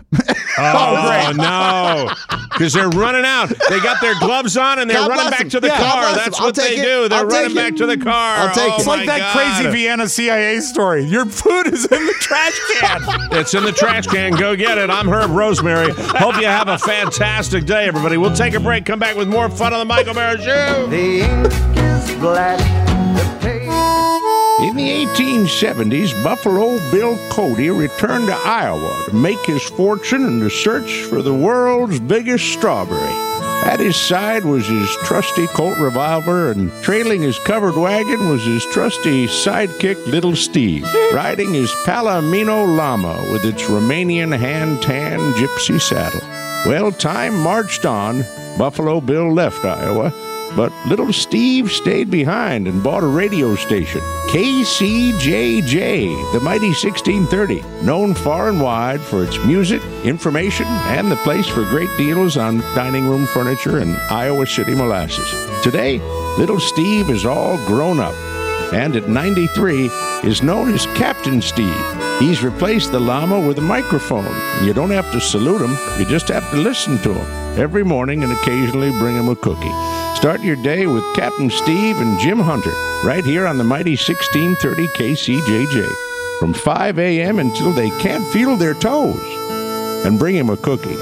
Oh, no. Because they're running out. They got their gloves on and they're God running bless back them. to the Yeah, God car. bless That's them. I'll what they take it. do. They're I'll running take back it. to the car. I'll take Oh, it. It's like my that God. crazy Vienna C I A story. Your food is in the trash can. It's in the trash can. Go get it. I'm Herb Rosemary. Hope you have a fantastic day, everybody. We'll take a break. Come back with more fun on the Michael Mara Show. The ink is black. The tape. In the eighteen seventies, Buffalo Bill Cody returned to Iowa to make his fortune in the search for the world's biggest strawberry. At his side was his trusty Colt revolver, and trailing his covered wagon was his trusty sidekick, Little Steve, riding his Palomino llama with its Romanian hand-tan gypsy saddle. Well, time marched on. Buffalo Bill left Iowa, but Little Steve stayed behind and bought a radio station, K C J J, the mighty sixteen thirty, known far and wide for its music, information, and the place for great deals on dining room furniture and Iowa City molasses. Today, Little Steve is all grown up, and at ninety-three, is known as Captain Steve. He's replaced the llama with a microphone. You don't have to salute him, you just have to listen to him every morning and occasionally bring him a cookie. Start your day with Captain Steve and Jim Hunter right here on the mighty sixteen thirty K C J J from five a.m. until they can't feel their toes. And bring him a cookie.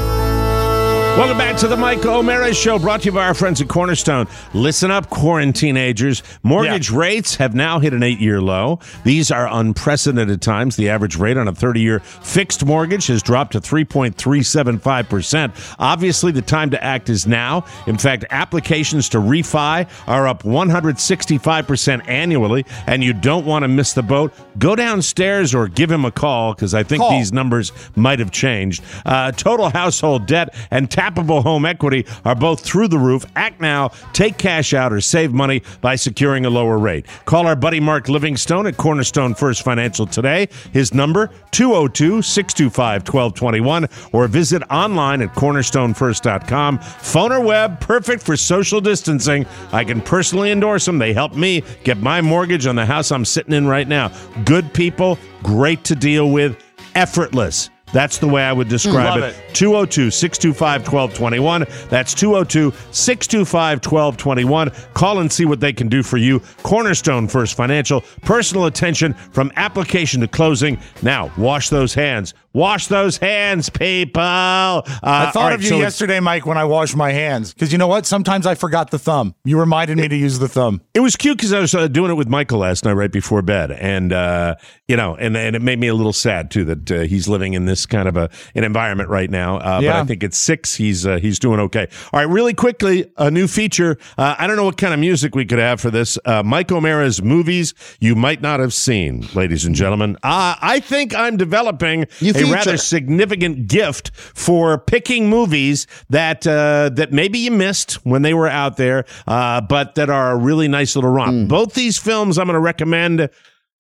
Welcome back to the Mike O'Mara Show, brought to you by our friends at Cornerstone. Listen up, quarantine-agers. Mortgage yeah. rates have now hit an eight-year low. These are unprecedented times. The average rate on a thirty-year fixed mortgage has dropped to three point three seven five percent. Obviously, the time to act is now. In fact, applications to refi are up one hundred sixty-five percent annually, and you don't want to miss the boat. Go downstairs or give him a call, because I think call. these numbers might have changed. Uh, total household debt and tappable home equity are both through the roof. Act now, take cash out, or save money by securing a lower rate. Call our buddy Mark Livingstone at Cornerstone First Financial today. His number, two oh two, six two five, one two two one, or visit online at cornerstone first dot com. Phone or web, perfect for social distancing. I can personally endorse them. They help me get my mortgage on the house I'm sitting in right now. Good people, great to deal with, effortless. That's the way I would describe Love it. it. two oh two, six two five, one two two one. That's two oh two, six two five, one two two one. Call and see what they can do for you. Cornerstone First Financial. Personal attention from application to closing. Now, wash those hands. Wash those hands, people. Uh, I thought right, of you so yesterday, Mike, when I washed my hands. Because you know what? Sometimes I forgot the thumb. You reminded me to use the thumb. It was cute because I was uh, doing it with Michael last night right before bed. And, uh, you know, and, and it made me a little sad, too, that uh, he's living in this kind of a an environment right now. Uh, Yeah. But I think at six, he's uh, he's doing okay. All right, really quickly, a new feature. Uh, I don't know what kind of music we could have for this. Uh, Mike O'Mara's movies you might not have seen, ladies and gentlemen. Uh, I think I'm developing You a feature. rather significant gift for picking movies that uh, that maybe you missed when they were out there, uh, but that are a really nice little romp. Mm. Both these films I'm going to recommend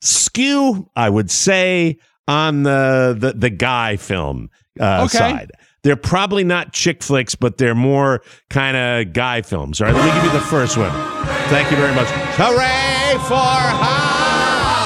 skew, I would say, on the the, the guy film uh, Okay. side. They're probably not chick flicks, but they're more kind of guy films. All right, let me give you the first one. Thank you very much. Hooray for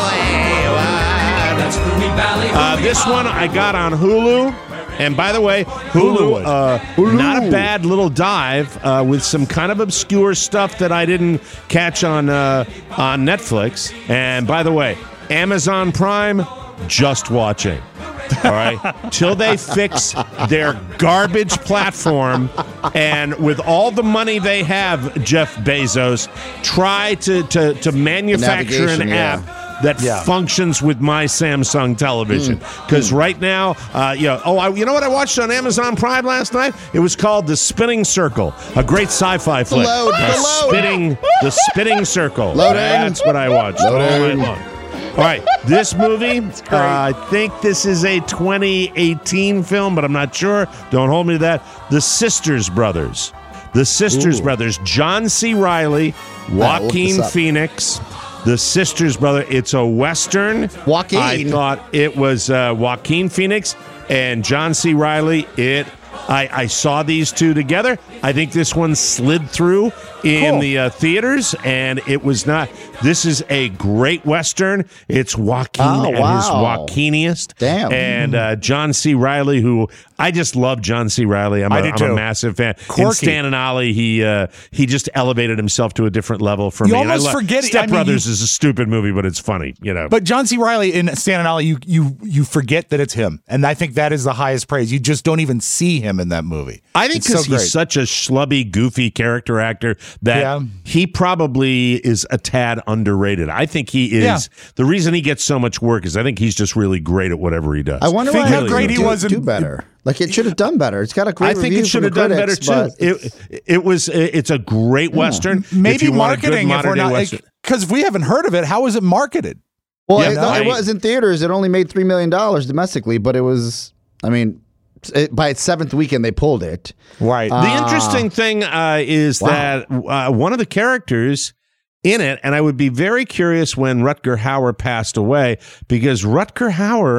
Hollywood! Uh, this one I got on Hulu. And by the way, Hulu, uh, Hulu. not a bad little dive uh, with some kind of obscure stuff that I didn't catch on uh, on Netflix. And by the way, Amazon Prime, just watching. All right, till they fix their garbage platform, and with all the money they have, Jeff Bezos, try to to, to manufacture an Navigation, yeah. app that Yeah. functions with my Samsung television. Because Mm. right now, uh, you know, oh, I, you know what I watched on Amazon Prime last night? It was called The Spinning Circle, a great sci-fi flick. Load, the the load. spinning, the spinning circle. Loading. That's what I watched all Loading. night long. All right, this movie, uh, I think this is a twenty eighteen film, but I'm not sure. Don't hold me to that. The Sisters Brothers. The Sisters Ooh. Brothers. John C. Reilly, Joaquin this up. Phoenix. The Sisters Brother. It's a Western. Joaquin. I thought it was uh, Joaquin Phoenix and John C. Reilly. It. I, I saw these two together. I think this one slid through in Cool. the uh, theaters, and it was not. This is a great Western. It's Joaquin Oh, at his wow. Joaquiniest. Damn. And uh, John C. Reilly, who I just love John C. Reilly. I'm, a, I do I'm a too. massive fan. In Quirky. Stan and Ollie, he uh, he just elevated himself to a different level for You me. And I almost love- forget- Step I mean, Brothers you- is a stupid movie, but it's funny, you know. But John C. Reilly in Stan and Ollie, you you you forget that it's him, and I think that is the highest praise. You just don't even see him in that movie. I think It's because so great. he's such a schlubby, goofy character actor that Yeah. he probably is a tad underrated. I think he is. Yeah. The reason he gets so much work is I think he's just really great at whatever he does. I wonder Think why how it great didn't he do, was in- do better. Like it should have done better. It's got a great I think review it should from have the done better critics, too. but It, it was. It's a great Western. If Maybe you want a good marketing if we're modern-day not Western. because if we haven't heard of it, how is it marketed? Well, Yeah, it, no, it I- was in theaters. It only made three million dollars domestically, but it was. I mean, it, by its seventh weekend, they pulled it. Right. The Ah. interesting thing uh, is Wow. that uh, one of the characters in it, and I would be very curious when Rutger Hauer passed away, because Rutger Hauer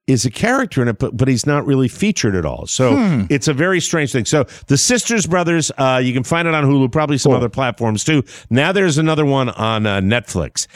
is a character in it, but, but he's not really featured at all. So Hmm. it's a very strange thing. So the Sisters Brothers, uh, you can find it on Hulu, probably some other platforms too. Now there's another one on uh, Netflix.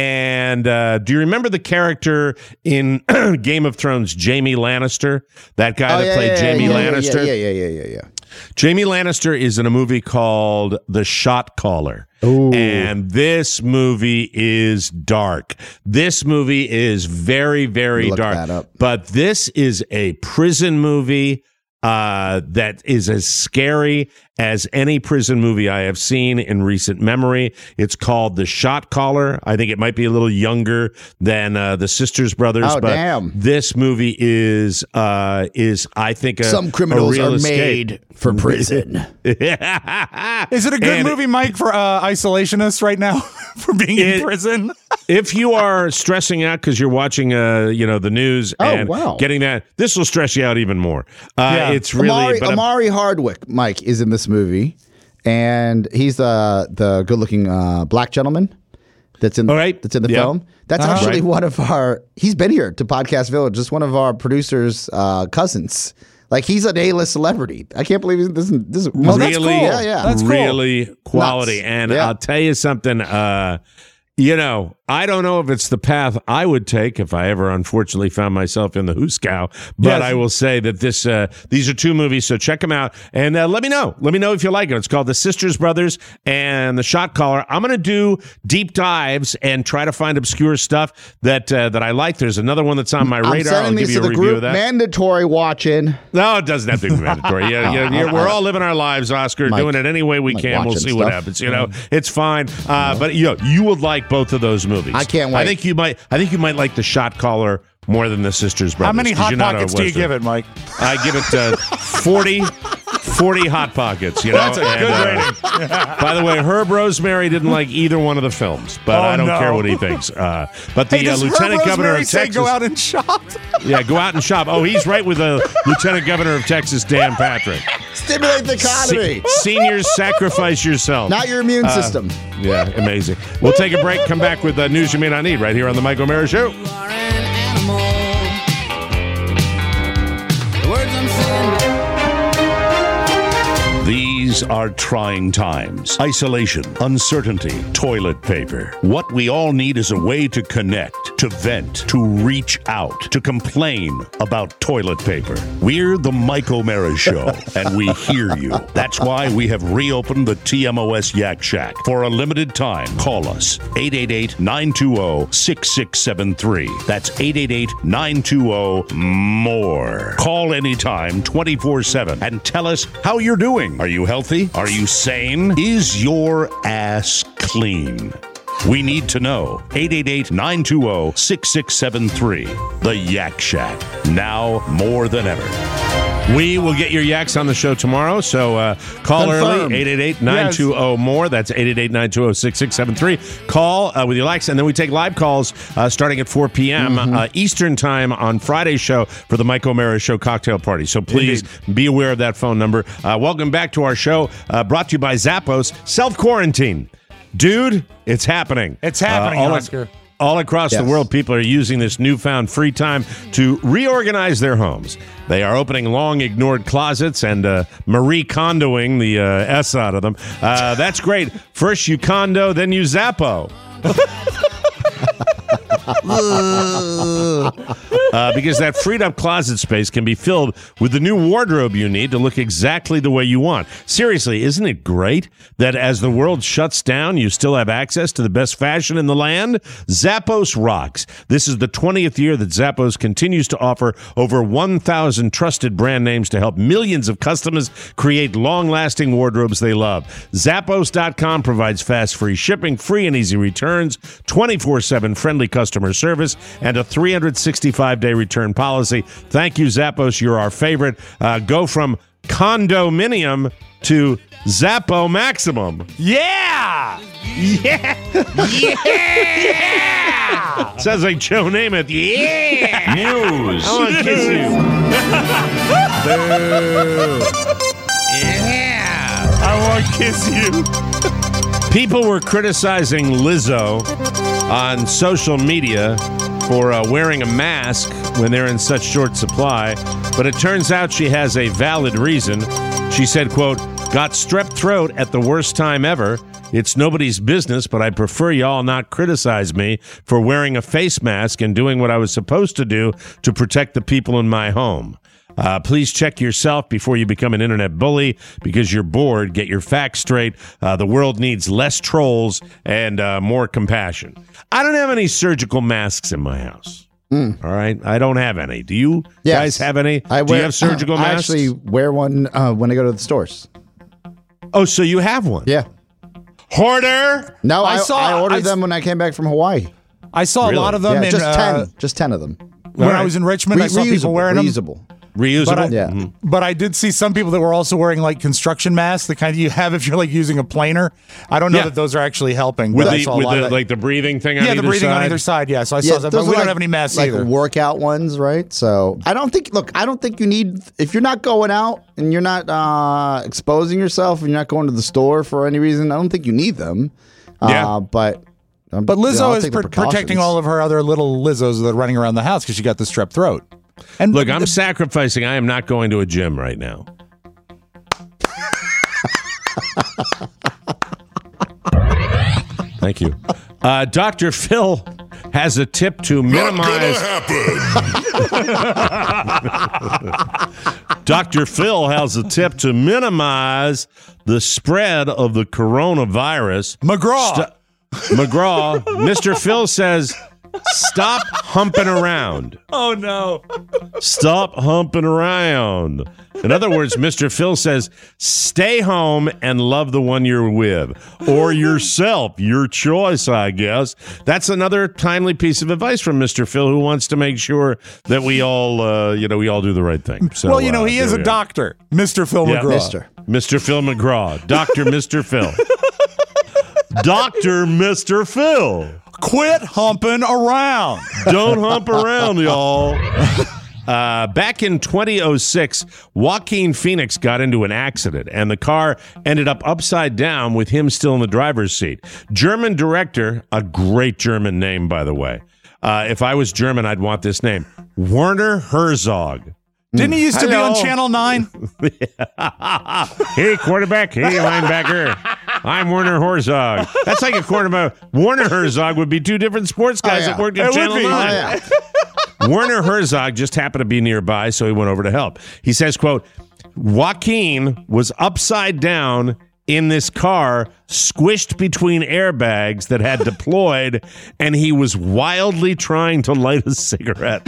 And uh, do you remember the character in Game of Thrones, Jaime Lannister? That guy Oh, that yeah, played yeah, Jaime yeah, yeah, Lannister? Yeah, yeah, yeah, yeah, yeah. Jamie Lannister is in a movie called The Shot Caller. And this movie is dark. This movie is very, very Look dark. that up. But this is a prison movie uh, that is as scary as any prison movie I have seen in recent memory. It's called The Shot Caller. I think it might be a little younger than uh, The Sisters Brothers. Oh, but damn. this movie is, uh, is I think, a, Some criminals a real are escape. made for prison. Is it a good And- movie, Mike, for uh, isolationists right now for being It- in prison? If you are stressing out because you're watching, uh, you know, the news Oh, and wow. getting that, this will stress you out even more. Uh, Yeah. It's really, Amari, but, uh, Amari Hardwick, Mike, is in this movie, and he's the the good looking uh, black gentleman that's in All right. that's in the Yeah. film. That's Uh-huh. actually Right. one of our. He's been here to Podcast Village. Just one of our producers' uh, cousins. Like he's an A-list celebrity. I can't believe he's this. Is, this is Oh, that's really, cool. Yeah, yeah. That's cool. really quality. Nuts. And Yeah. I'll tell you something. Uh, you know, I don't know if it's the path I would take if I ever unfortunately found myself in the Hooskow, but Yes. I will say that this uh, these are two movies, so check them out and uh, let me know. Let me know if you like it. It's called The Sisters Brothers and The Shot Caller. I'm going to do deep dives and try to find obscure stuff that uh, that I like. There's another one that's on my I'm radar. I'll sending give these you to a the review group. of that. Mandatory watching. No, it doesn't have to be mandatory. Yeah, yeah, yeah, we're all living our lives, Oscar, Mike, doing it any way we Mike can. We'll watching see what stuff. happens. You know, it's fine. Uh, but you know, you would like both of those movies. I can't I wait. think you might. I think you might like The Shot Caller more than The Sisters Brothers. How many 'cause hot you're not a pockets do you Western. give it, Mike? I give it uh, forty, forty hot pockets. You know, That's a And, good uh, rating. By the way, Herb Rosemary didn't like either one of the films, but Oh, I don't no. care what he thinks. Uh, but the Hey, uh, does Lieutenant Herb Governor Rosemary of say Texas, go out and shop? yeah, go out and shop. Oh, he's right with the Lieutenant Governor of Texas, Dan Patrick. Stimulate the economy. Se- seniors, sacrifice yourself. Not your immune Uh, system. Yeah, amazing. We'll take a break, come back with uh, news you may not need right here on the Mike O'Mara Show. You are an animal. The words I'm saying. These are trying times. Isolation, uncertainty, toilet paper. What we all need is a way to connect, to vent, to reach out, to complain about toilet paper. We're the Mike O'Mara Show, and we hear you. That's why we have reopened the T M O S Yak Shack. For a limited time, call us eight eight eight, nine two zero, six six seven three. That's eight eight eight, nine two zero, more. Call anytime, twenty-four seven, and tell us how you're doing. Are you healthy? Are you sane? Is your ass clean? We need to know. eight eight eight, nine two zero, six six seven three. The Yak Shack. Now more than ever. We will get your yaks on the show tomorrow, so uh, call Confirmed. early, eight eight eight, nine two zero, more. That's eight eight eight, nine two zero, six six seven three. Call uh, with your likes, and then we take live calls uh, starting at four p.m. Mm-hmm. Uh, Eastern Time on Friday's show for the Mike O'Mara Show cocktail party. So please be aware of that phone number. Uh, welcome back to our show, uh, brought to you by Zappos. Self-quarantine. Dude, it's happening. It's happening, Uh, all Oscar. All across Yes. the world, people are using this newfound free time to reorganize their homes. They are opening long-ignored closets and uh, Marie Kondoing the uh, S out of them. Uh, that's great. First you condo, then you Zappo. uh, because that freed up closet space can be filled with the new wardrobe you need to look exactly the way you want. Seriously, isn't it great that as the world shuts down, you still have access to the best fashion in the land? Zappos rocks. This is the twentieth year that Zappos continues to offer over one thousand trusted brand names to help millions of customers create long-lasting wardrobes they love. Zappos dot com provides fast, free shipping, free and easy returns, twenty-four seven friendly customer service, and a three hundred sixty-five day return policy. Thank you, Zappos. You're our favorite. Uh, go from condominium to Zappo Maximum. Yeah! Yeah! Yeah! Sounds like Joe Namath. Yeah! News. I want to kiss you. Yeah! I want to kiss you. People were criticizing Lizzo on social media for uh, wearing a mask when they're in such short supply, but it turns out she has a valid reason. She said, quote, got strep throat at the worst time ever. It's nobody's business, but I prefer y'all not criticize me for wearing a face mask and doing what I was supposed to do to protect the people in my home. Uh, please check yourself before you become an internet bully because you're bored. Get your facts straight. Uh, the world needs less trolls and uh, more compassion. I don't have any surgical masks in my house. Mm. All right. I don't have any. Do you yes. guys have any? I wear, Do you have surgical uh, masks? I actually wear one uh, when I go to the stores. Oh, so you have one? Yeah. Hoarder? No, I, I saw- I ordered I- them when I came back from Hawaii. I saw Really? a lot of them Yeah, in just uh, ten. Just ten of them. when All right. I was in Richmond. I Re- saw people reusable, wearing them. reusable. Reusable? But I, Yeah. but I did see some people that were also wearing like construction masks, the kind you have if you're like using a planer. I don't know Yeah. that those are actually helping. With, but I the, saw a with lot the, of that. like the breathing thing on yeah, either the breathing side? on either side. Yeah, so I Yeah, saw that, those but we are don't like- have any masks like either. workout ones, right? So I don't think. Look, I don't think you need. If you're not going out and you're not uh, exposing yourself, and you're not going to the store for any reason, I don't think you need them. Yeah. Uh, but um, But you know, Lizzo I'll is take the pr- protecting precautions. all of her other little Lizzos that are running around the house because she got the strep throat. And Look, I'm sacrificing. I am not going to a gym right now. Thank you. Uh, Doctor Phil has a tip to minimize. Doctor Phil has a tip to minimize the spread of the coronavirus. McGraw. St- McGraw. Mister Phil says, stop humping around. Oh no. Stop humping around. In other words, Mister Phil says, stay home and love the one you're with. Or yourself. Your choice, I guess. That's another timely piece of advice from Mister Phil, who wants to make sure that we all, uh, you know, we all do the right thing. So, well, you know, uh, he is there a we are. doctor, Mister Phil Yeah, McGraw. Mister. Mister Phil McGraw. Doctor Mister Phil. Doctor Mister Phil. Quit humping around. Don't hump around, y'all. Uh, back in twenty oh six, Joaquin Phoenix got into an accident, and the car ended up upside down with him still in the driver's seat. German director, a great German name, by the way. Uh, if I was German, I'd want this name. Werner Herzog. Didn't he used to Hello. be on Channel nine? Hey, quarterback. Hey, linebacker. I'm Werner Herzog. That's like a quarterback. Werner Herzog would be two different sports guys Oh, yeah. that worked It at would Channel be. nine. Oh, yeah. Werner Herzog just happened to be nearby, so he went over to help. He says, quote, Joaquin was upside down in this car, squished between airbags that had deployed, and he was wildly trying to light a cigarette.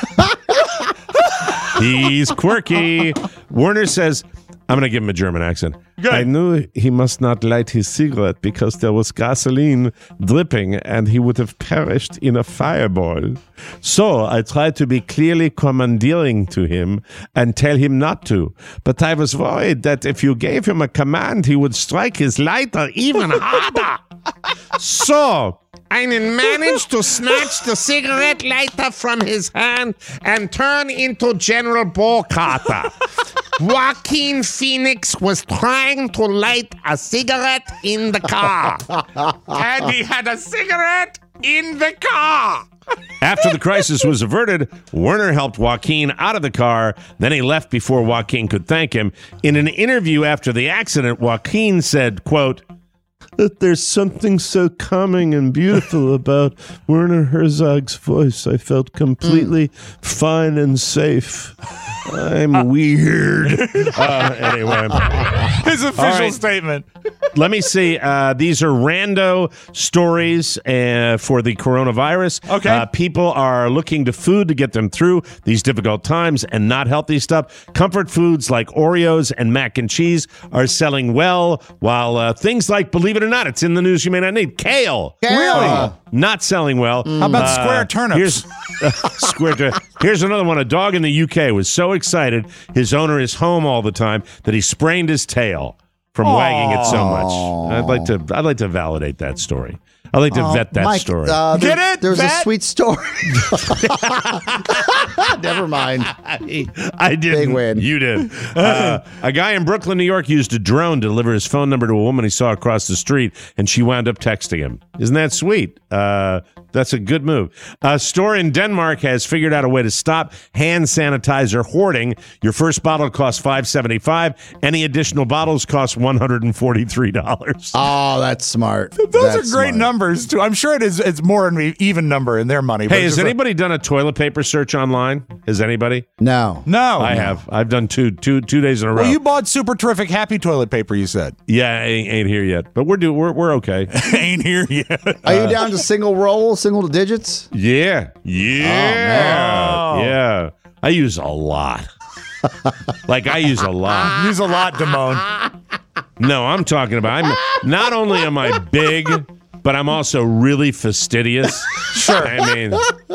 He's quirky. Werner says, I'm going to give him a German accent. Good. I knew he must not light his cigarette because there was gasoline dripping and he would have perished in a fireball. So I tried to be clearly commandeering to him and tell him not to. But I was worried that if you gave him a command, he would strike his lighter even harder. So I managed to snatch the cigarette lighter from his hand and turn into General Bocata. Joaquin Phoenix was trying to light a cigarette in the car. And he had a cigarette in the car. After the crisis was averted, Werner helped Joaquin out of the car. Then he left before Joaquin could thank him. In an interview after the accident, Joaquin said, quote, that there's something so calming and beautiful about Werner Herzog's voice. I felt completely mm. fine and safe. I'm weird. Uh, anyway. His official right. statement. Let me see. Uh, these are rando stories uh, for the coronavirus. Okay. Uh, people are looking to food to get them through these difficult times and not healthy stuff. Comfort foods like Oreos and mac and cheese are selling well, while uh, things like, believe it or not, it's in the news you may not need, kale. Really? Uh, not selling well. How about Uh, square turnips? Here's, uh, square tur- here's another one. A dog in the U K was so excited his owner is home all the time that he sprained his tail from Aww. wagging it so much. I'd like to I'd like to validate that story. I like to Oh, vet that Mike, story. Uh, there, Get it? There's Vet? a sweet story. Never mind. I, I did. Big win. You did. Uh, a guy in Brooklyn, New York, used a drone to deliver his phone number to a woman he saw across the street, and she wound up texting him. Isn't that sweet? Uh, that's a good move. A store in Denmark has figured out a way to stop hand sanitizer hoarding. Your first bottle costs five seventy-five. Any additional bottles cost one hundred forty-three dollars. Oh, that's smart. Those That's are great smart. numbers too. I'm sure it is. It's more an even number in their money. but Hey, it's has just anybody done a toilet paper search online? Has anybody? No. a- no, I no. have. I've done two, two, two days in a row. Well, you bought super terrific happy toilet paper. You said yeah, ain't, ain't here yet, but we're do we're we're okay. ain't here yet. Are you down to single roll, single digits? Yeah, yeah, man. yeah. I use a lot. Like I use a lot. Use a lot, Damone. No, I'm talking about. I'm not only am I big, but I'm also really fastidious. Sure. I mean,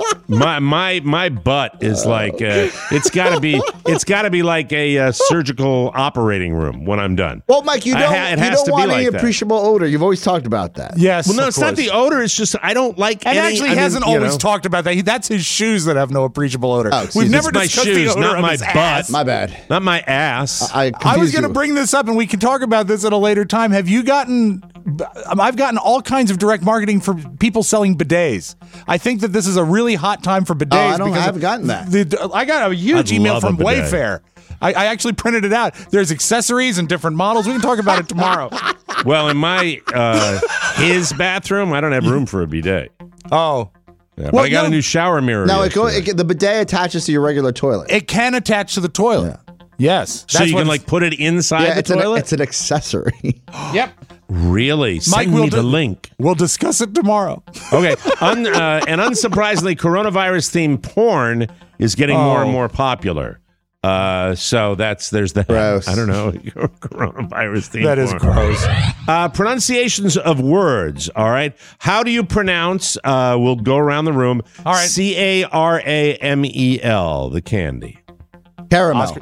my my my butt is like uh, it's got to be it's got to be like a uh, surgical operating room when I'm done. Well, Mike, you I don't, ha- it you has don't to be want any like that. appreciable odor. You've always talked about that. Yes. Well, no, of it's not course. the odor. It's just I don't like. And any, actually, I he mean, hasn't you always know. talked about that. He, that's his shoes that have no appreciable odor. Oh, We've excuse me. never It's my discussed shoes, the odor not of my his butt. ass. My bad. Not my ass. I, I was confused going to you. bring this up, and we can talk about this at a later time. Have you gotten? I've gotten all kinds of direct marketing for people selling bidets. I think that this is a really hot time for bidets. Oh, I don't- I because haven't gotten that. The, I got a huge I'd email love a from bidet. Wayfair. I, I actually printed it out. There's accessories and different models. We can talk about it tomorrow. Well, in my uh, his bathroom, I don't have room for a bidet. Oh. Yeah, but Well, I got no. a new shower mirror. No, it go, yesterday. it, the bidet attaches to your regular toilet. It can attach to the toilet. Yes. so That's you what can it's- like put it inside yeah, the it's an, toilet. it's an accessory. Yep. Really? Send Mike, me we'll the do- link. We'll discuss it tomorrow. Okay. Un, uh, and unsurprisingly, coronavirus-themed porn is getting more and Oh. more popular. Uh, so that's there's that. Gross. I don't know. Coronavirus-themed That is porn. gross. Uh, pronunciations of words. All right. How do you pronounce? Uh, we'll go around the room. All right. C A R A M E L. The candy. Caramel. Oscar.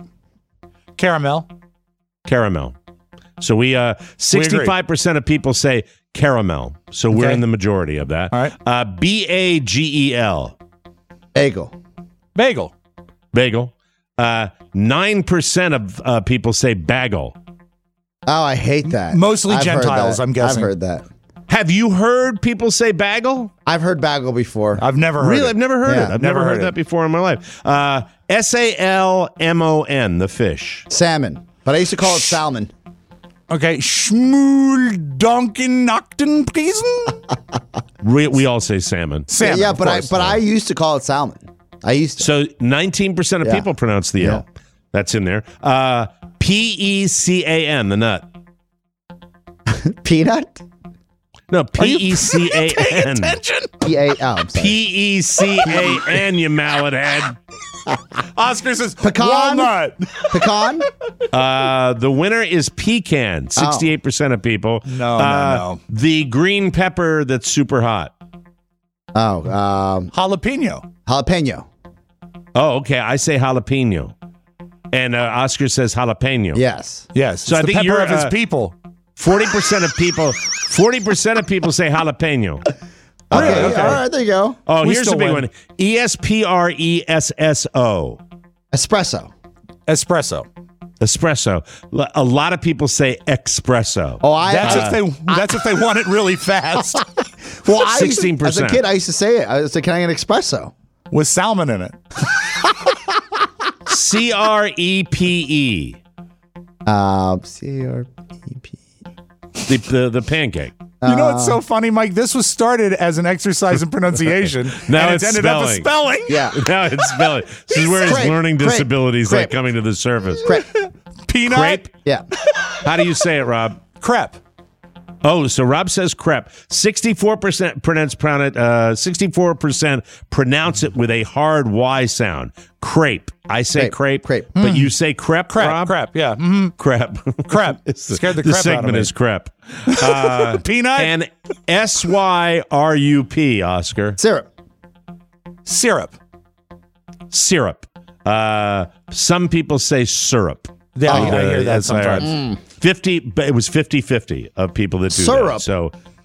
Caramel. Caramel. So we uh sixty-five percent of people say caramel. So we're Okay. in the majority of that. All right. Uh B A G E L. Bagel. Bagel. Bagel. Uh nine percent of uh, people say bagel. Oh, I hate that. Mostly I've heard Gentiles, that. I'm guessing. I've heard that. Have you heard people say bagel? I've heard bagel before. I've never heard Really? it. I've never heard Yeah, it. I've never, never heard, heard that it. before in my life. Uh S A L M O N, the fish. Salmon. But I used to call it salmon. Okay. Schmool Donkin Nocton Priesen? We, we all say salmon. Salmon. yeah, of but I course. but I used to call it salmon. I used to. So nineteen percent of Yeah. people pronounce the L. That's in there. Uh P E C A N, the nut. Peanut? No, P E C A N. P A. Oh, I'm sorry. P E C A N, you mallet head. Oscar says Pecan? walnut. Pecan? Uh, the winner is pecan. sixty-eight percent of people. No, no, Uh, no. The green pepper that's super hot. Oh, um, Jalapeno. jalapeno. Oh, okay. I say jalapeno. And uh, Oscar says jalapeno. Yes. Yes. So it's I the think pepper you're, of his uh, people. forty percent of people forty percent of people say jalapeno. Okay, okay. all right, there you go. Oh, We here's a still big win. one. E S P R E S S O. Espresso. Espresso. Espresso. L- A lot of people say espresso. Oh, I. That's uh, if they that's if they want it really fast. well, I used- sixteen percent. As a kid, I used to say it. I was like, "Can I get an espresso?" With salmon in it. C R E P E. Um, C R E P. The, the, the pancake. You know what's so funny, Mike? This was started as an exercise in pronunciation. Now and it's ended spelling. up as spelling. Yeah. Now it's spelling. This is where his Crepe, learning crepe, disabilities crepe. like coming to the surface. Crepe. Peanut. Crepe? Yeah. How do you say it, Rob? Crepe. Oh, so Rob says crepe. Sixty-four percent pronounce pronounce uh, sixty-four percent pronounce it with a hard Y sound. Crepe. I say crepe, Crepe. Crepe. but you say crepe. Crepe. Rob? Crepe. Yeah. Mm-hmm. Crepe. Crepe. It's the, Scared the the crap out of segment me. is crepe. Uh, Peanut. and S Y R U P. Oscar. Syrup. Syrup. Syrup. Uh, some people say syrup. Yeah, I- I Uh, hear that S I R. sometimes. fifty, but it was fifty-fifty of people that do Syrup. that. So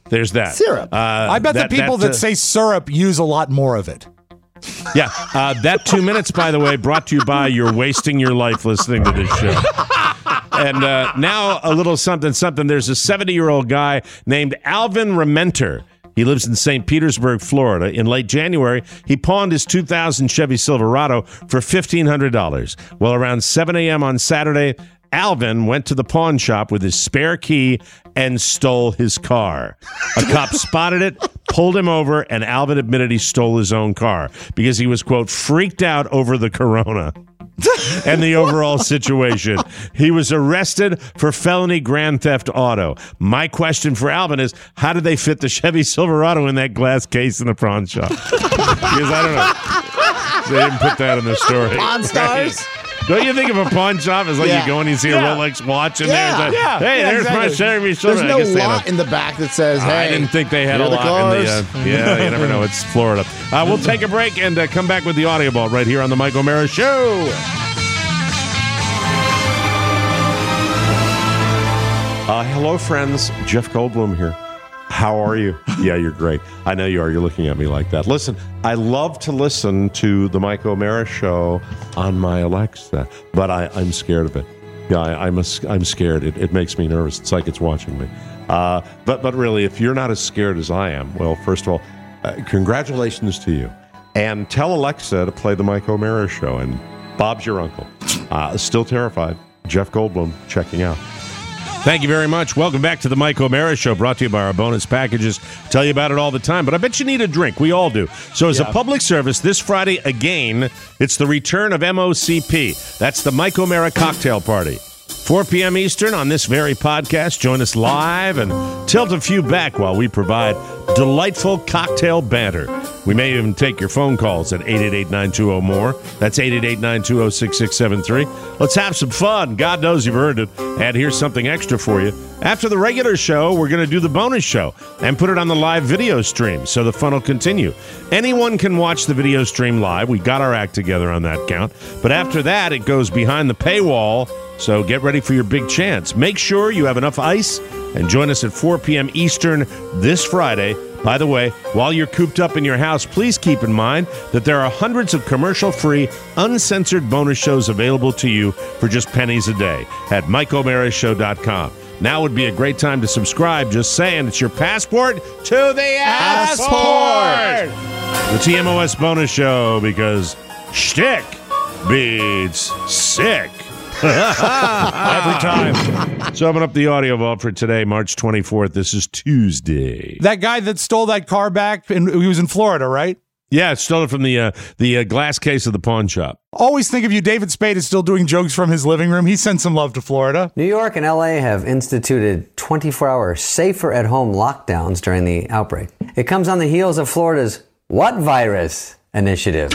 there's that. Syrup. Uh, I bet that, the people that, uh, say syrup use a lot more of it. Yeah, uh, that two minutes, by the way, brought to you by you're wasting your life listening to this show. And uh, now a little something, something. There's a seventy-year-old guy named Alvin Rementer. He lives in Saint Petersburg, Florida. In late January, he pawned his two thousand Chevy Silverado for fifteen hundred dollars. Well, around seven a.m. on Saturday, Alvin went to the pawn shop with his spare key and stole his car. A cop spotted it, pulled him over, and Alvin admitted he stole his own car because he was, quote, freaked out over the corona and the overall situation. He was arrested for felony grand theft auto. My question for Alvin is, how did they fit the Chevy Silverado in that glass case in the pawn shop? Because I don't know. They didn't put that in the story. Pawn Stars? Don't you think of a pawn shop as like Yeah. you go and you see Yeah. a Rolex watch in Yeah. there? It's like, Yeah. hey, Yeah, there's exactly. my Chevy There's Silverado. I no guess they had lot a- in the back that says, hey. I didn't think they had here a are the lot in the. cars. Uh, yeah, you never know. It's Florida. Uh, we'll take a break and uh, come back with the audio vault right here on the Mike O'Mara Show. Uh, hello, friends. Jeff Goldblum here. How are you? Yeah, you're great. I know you are. You're looking at me like that. Listen, I love to listen to the Mike O'Mara Show on my Alexa, but I, I'm scared of it. Yeah, I, I'm a, I'm scared. It, it makes me nervous. It's like it's watching me. Uh, but but really, if you're not as scared as I am, well, first of all, uh, congratulations to you. And tell Alexa to play the Mike O'Mara Show. And Bob's your uncle. Uh, still terrified. Jeff Goldblum checking out. Thank you very much. Welcome back to the Mike O'Mara Show, brought to you by our bonus packages. Tell you about it all the time, but I bet you need a drink. We all do. So as Yeah. a public service, this Friday again, it's the return of M O C P. That's the Mike O'Mara Cocktail Party. four p.m. Eastern on this very podcast. Join us live and tilt a few back while we provide delightful cocktail banter. We may even take your phone calls at eight eight eight, nine two zero, M O R E. That's eight eight eight, nine two zero, six six seven three. Let's have some fun. God knows you've earned it. And here's something extra for you. After the regular show, we're going to do the bonus show and put it on the live video stream, so the fun will continue. Anyone can watch the video stream live. We got our act together on that count. But after that, it goes behind the paywall, so get ready for your big chance. Make sure you have enough ice and join us at four p.m. Eastern this Friday. By the way, while you're cooped up in your house, please keep in mind that there are hundreds of commercial-free, uncensored bonus shows available to you for just pennies a day at mike o'mara show dot com. Now would be a great time to subscribe. Just saying, it's your passport to the passport. The T M O S bonus show, because shtick beats sick. Every time. So open up the audio vault for today, March twenty-fourth. This is Tuesday. That guy that stole that car back, and he was in Florida, right? Yeah, stole it from the uh, the uh, glass case of the pawn shop. Always think of you. David Spade is still doing jokes from his living room. He sent some love to Florida. New York and L A have instituted twenty-four hour safer at home lockdowns during the outbreak. It comes on the heels of Florida's What Virus initiative.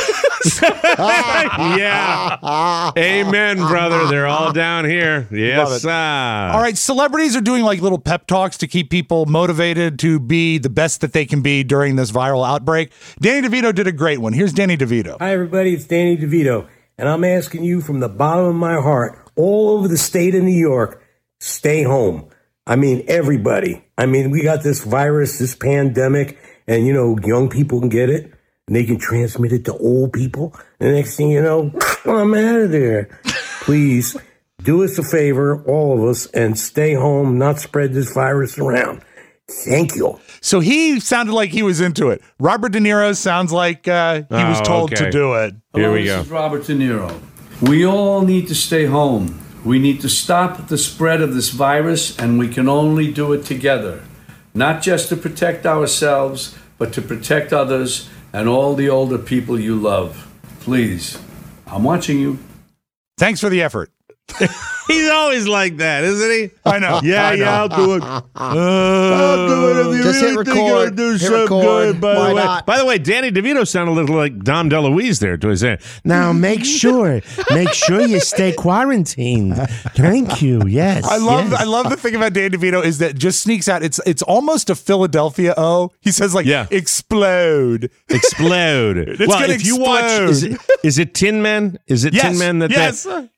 Yeah. Amen, brother. They're all down here. Yes, sir. All right, celebrities are doing like little pep talks to keep people motivated to be the best that they can be during this viral outbreak. Danny DeVito did a great one. Here's Danny DeVito. Hi, everybody. It's Danny DeVito, and I'm asking you from the bottom of my heart, all over the state of New York, stay home. I mean, everybody. I mean, we got this virus, this pandemic, and, you know, young people can get it. And they can transmit it to old people. And the next thing you know, I'm out of there. Please do us a favor, all of us, and stay home, not spread this virus around. Thank you. So he sounded like he was into it. Robert De Niro sounds like uh, he was Oh, told okay. to do it. Here Hello, we go. This is Robert De Niro. We all need to stay home. We need to stop the spread of this virus, and we can only do it together. Not just to protect ourselves, but to protect others and all the older people you love. Please, I'm watching you. Thanks for the effort. He's always like that, isn't he? I know. Yeah, I know. yeah, I'll do it. Uh, I'll do it if you Just really hit think record. I'll do Hit so record. good. By Why the way, not? by the way, Danny DeVito sounded a little like Dom DeLuise there. To his end. Now make sure, make sure you stay quarantined. Thank you. Yes, I love yes. I love the thing about Danny DeVito is that just sneaks out. It's it's almost a Philadelphia O. He says like Yeah. explode. Explode. It's well, gonna if you watch, is it, explode. is it Tin Man? Is it Yes, Tin Man that yes. that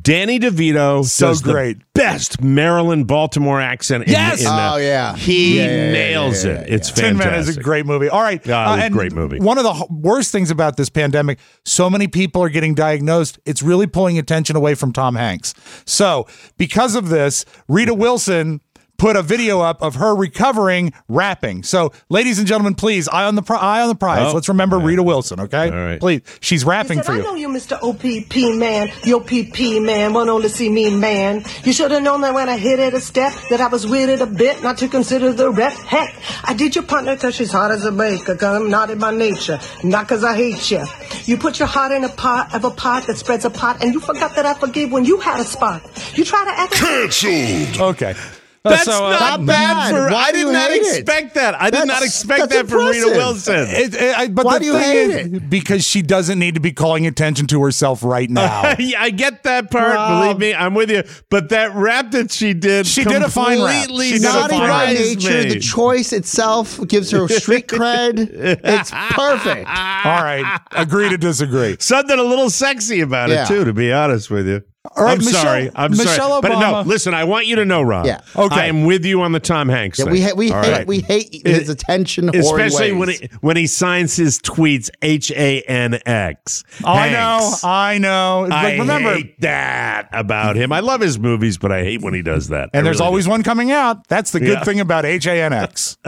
Danny DeVito, So does great. the best Maryland Baltimore accent. In, Yes! in, uh, Oh, yeah. he Yeah, yeah, yeah, nails yeah, yeah, it. yeah. It's Tin fantastic. Man is a great movie. All right. Yeah, it was a and great movie. One of the h- worst things about this pandemic, so many people are getting diagnosed. It's really pulling attention away from Tom Hanks. So because of this, Rita Wilson put a video up of her recovering rapping. So, ladies and gentlemen, please, eye on the pri- eye on the prize. Oh. Let's remember Rita Wilson, okay? All right. Please. She's rapping He for said, I you. know you, Mister O P P man. Yo, P P man, want only see me man. You should have known that when I hit it a step, that I was with it a bit, not to consider the rep. Heck, I did your partner cause she's hot as a baker, cause I'm naughty by nature, not cause I hate you. You put your heart in a pot of a pot that spreads a pot, and you forgot that I forgive when you had a spot. You try to act Canceled. Okay. That's So, uh, not bad for. Why I do did you not hate it? expect that. I did That's- not expect that's that from Rita impressive. Wilson. It, it, I, but Why the do you thing hate is, it? because she doesn't need to be calling attention to herself right now. yeah, I get that part. Well- Believe me, I'm with you. But that rap that she did, She did a fine rap. completely She did a Naughty fine by rap. surprised nature, me. the choice itself gives her street cred. It's perfect. All right. Agree to disagree. Something a little sexy about Yeah. it too, to be honest with you. All right, I'm Michelle- sorry. I'm Michelle sorry. But no, Obama- listen, I want you to know, Rob. Yeah. Okay. I am with you on the Tom Hanks Yeah, thing. we ha- we All hate right. we hate his attention, Especially whoring when ways. he when he signs his tweets H A N X. I know. I know. It's I like, remember, hate that about him. I love his movies, but I hate when he does that. I and there's really always do. one coming out. That's the good Yeah. thing about H A N X.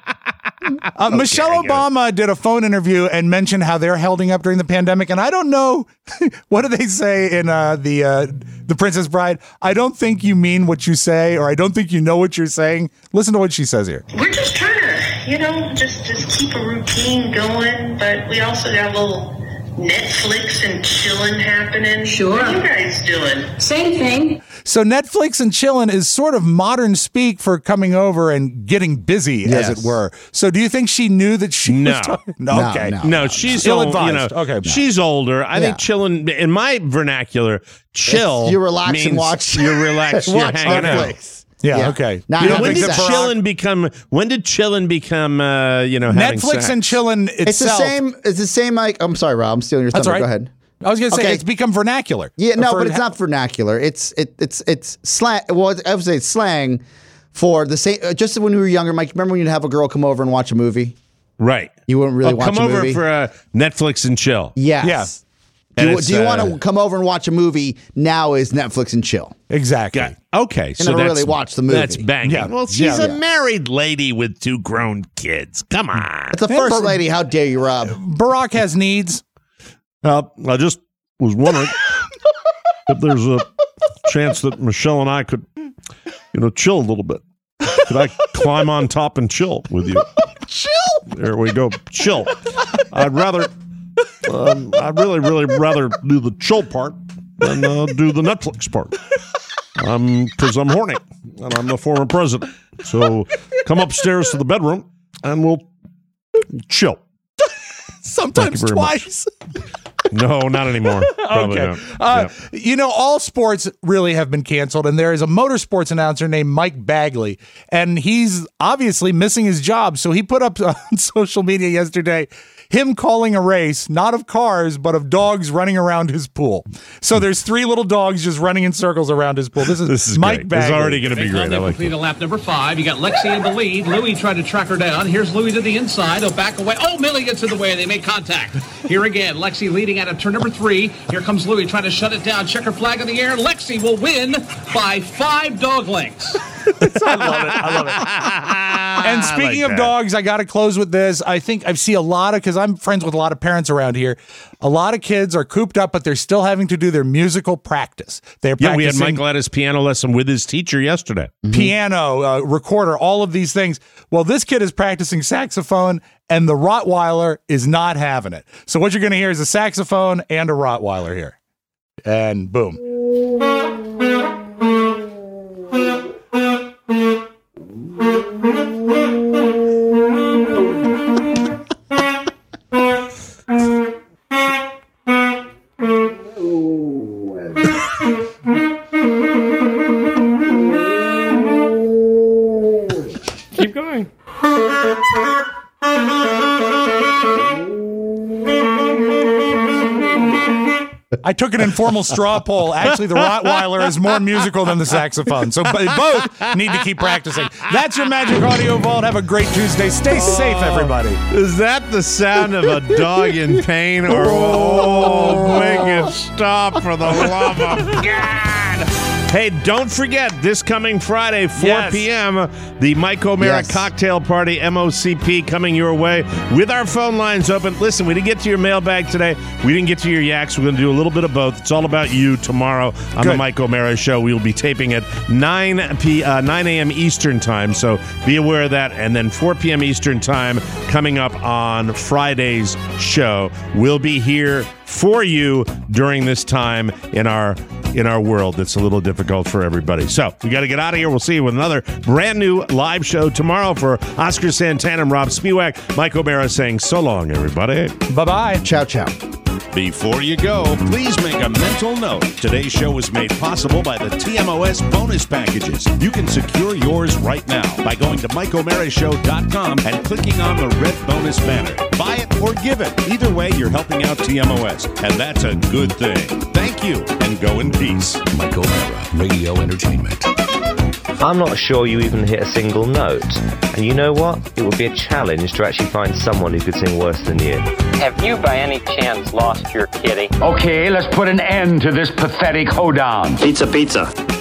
Uh, Michelle I get it. Obama did a phone interview and mentioned how they're holding up during the pandemic. And I don't know, what do they say in uh, the uh, the Princess Bride? I don't think you mean what you say, or I don't think you know what you're saying. Listen to what she says here. We're just trying to, you know, just just keep a routine going, but we also got a little Netflix and chilling happening. Sure. What are you guys doing? Same thing. So Netflix and chillin' is sort of modern speak for coming over and getting busy, Yes. as it were. So do you think she knew that she No. was talking? No, okay. no. No, she's Ill old, you know, advised. Okay. she's older. I think Yeah. chilling in my vernacular, chill. It's- you relax and means watch- You relax. You're watch hanging out. Netflix. Yeah, Yeah. okay. Now, You You know, don't when think did that Barack- chillin' become? When did chillin' become? Uh, you know, having Netflix sex? and chillin' itself. It's the same. It's the same. Like I'm sorry, Rob. I'm stealing your That's thunder. all right. Go ahead. I was going to say Okay. it's become vernacular. Yeah, no, For- but it's not vernacular. It's it, it's it's slang. Well, I would say it's slang for the same. uh, Just when we were younger, Mike. Remember when you'd have a girl come over and watch a movie? Right. You wouldn't really Oh, watch come a over movie. for a Netflix and chill. Yes. Yeah. Do And you, it's, do you uh, want to come over and watch a movie? Now is Netflix and chill. Exactly. Got- okay, so never that's, really watched the movie. That's banging. Yeah. Well, she's Yeah. a Yeah. married lady with two grown kids. Come on. It's the Yeah, first Bar- lady. How dare you, Rob? Barack has needs. Uh, I just was wondering if there's a chance that Michelle and I could, you know, chill a little bit. Could I climb on top and chill with you? Chill. There we go. Chill. I'd rather, um, I'd really, really rather do the chill part than uh, do the Netflix part. Um, because I'm horny and I'm the former president. So come upstairs to the bedroom and we'll chill. Sometimes very twice. No, not anymore. Probably Okay. not. Uh, Yeah. You know, all sports really have been canceled, and there is a motorsports announcer named Mike Bagley, and he's obviously missing his job. So he put up on social media yesterday him calling a race, not of cars, but of dogs running around his pool. So there's three little dogs just running in circles around his pool. This is, This is Mike great. Bagley. This is already going to be great. I They like completed it. lap number five. You got Lexi in the lead. Louis tried to track her down. Here's Louis to the inside. He'll back away. Oh, Millie gets in the way. They make contact. Here again, Lexi leading out of turn number three. Here comes Louis trying to shut it down. Checker flag in the air. Lexi will win by five dog lengths. I love it. I love it. And speaking like of that. dogs, I got to close with this. I think I see a lot of, because I'm friends with a lot of parents around here, a lot of kids are cooped up, but they're still having to do their musical practice. They're Yeah, we had practicing Michael at his piano lesson with his teacher yesterday. piano, uh, recorder, all of these things. Well, this kid is practicing saxophone, and the Rottweiler is not having it. So what you're going to hear is a saxophone and a Rottweiler here. And boom. Keep going. I took an informal straw poll. Actually, the Rottweiler is more musical than the saxophone. So b- both need to keep practicing. That's your Magic Audio Vault. Have a great Tuesday. Stay safe, everybody. Is that the sound of a dog in pain? Or oh, make it stop for the love of God. Hey, don't forget, this coming Friday, four p.m., the Mike O'Mara Yes. Cocktail Party, M O C P, coming your way with our phone lines open. Listen, we didn't get to your mailbag today. We didn't get to your yaks. We're going to do a little bit of both. It's all about you tomorrow on Good. the Mike O'Mara Show. We will be taping at nine a.m. Eastern Time, so be aware of that. And then four p.m. Eastern Time coming up on Friday's show. We'll be here for you during this time in our in our world that's a little difficult for everybody. So we got to get out of here. We'll see you with another brand new live show tomorrow. For Oscar Santana and Rob Spiewak, Mike O'Mara saying so long, everybody. Bye-bye. Ciao, ciao. Before you go, please make a mental note. Today's show was made possible by the T M O S bonus packages. You can secure yours right now by going to Mike O'Mara Show dot com and clicking on the red bonus banner. Buy it or give it. Either way, you're helping out T M O S, and that's a good thing. Thank you, and go in peace. Mike O'Mara, Radio Entertainment. I'm not sure you even hit a single note. And you know what? It would be a challenge to actually find someone who could sing worse than you. Have you by any chance lost your kitty? Okay, let's put an end to this pathetic hoedown. Pizza, pizza.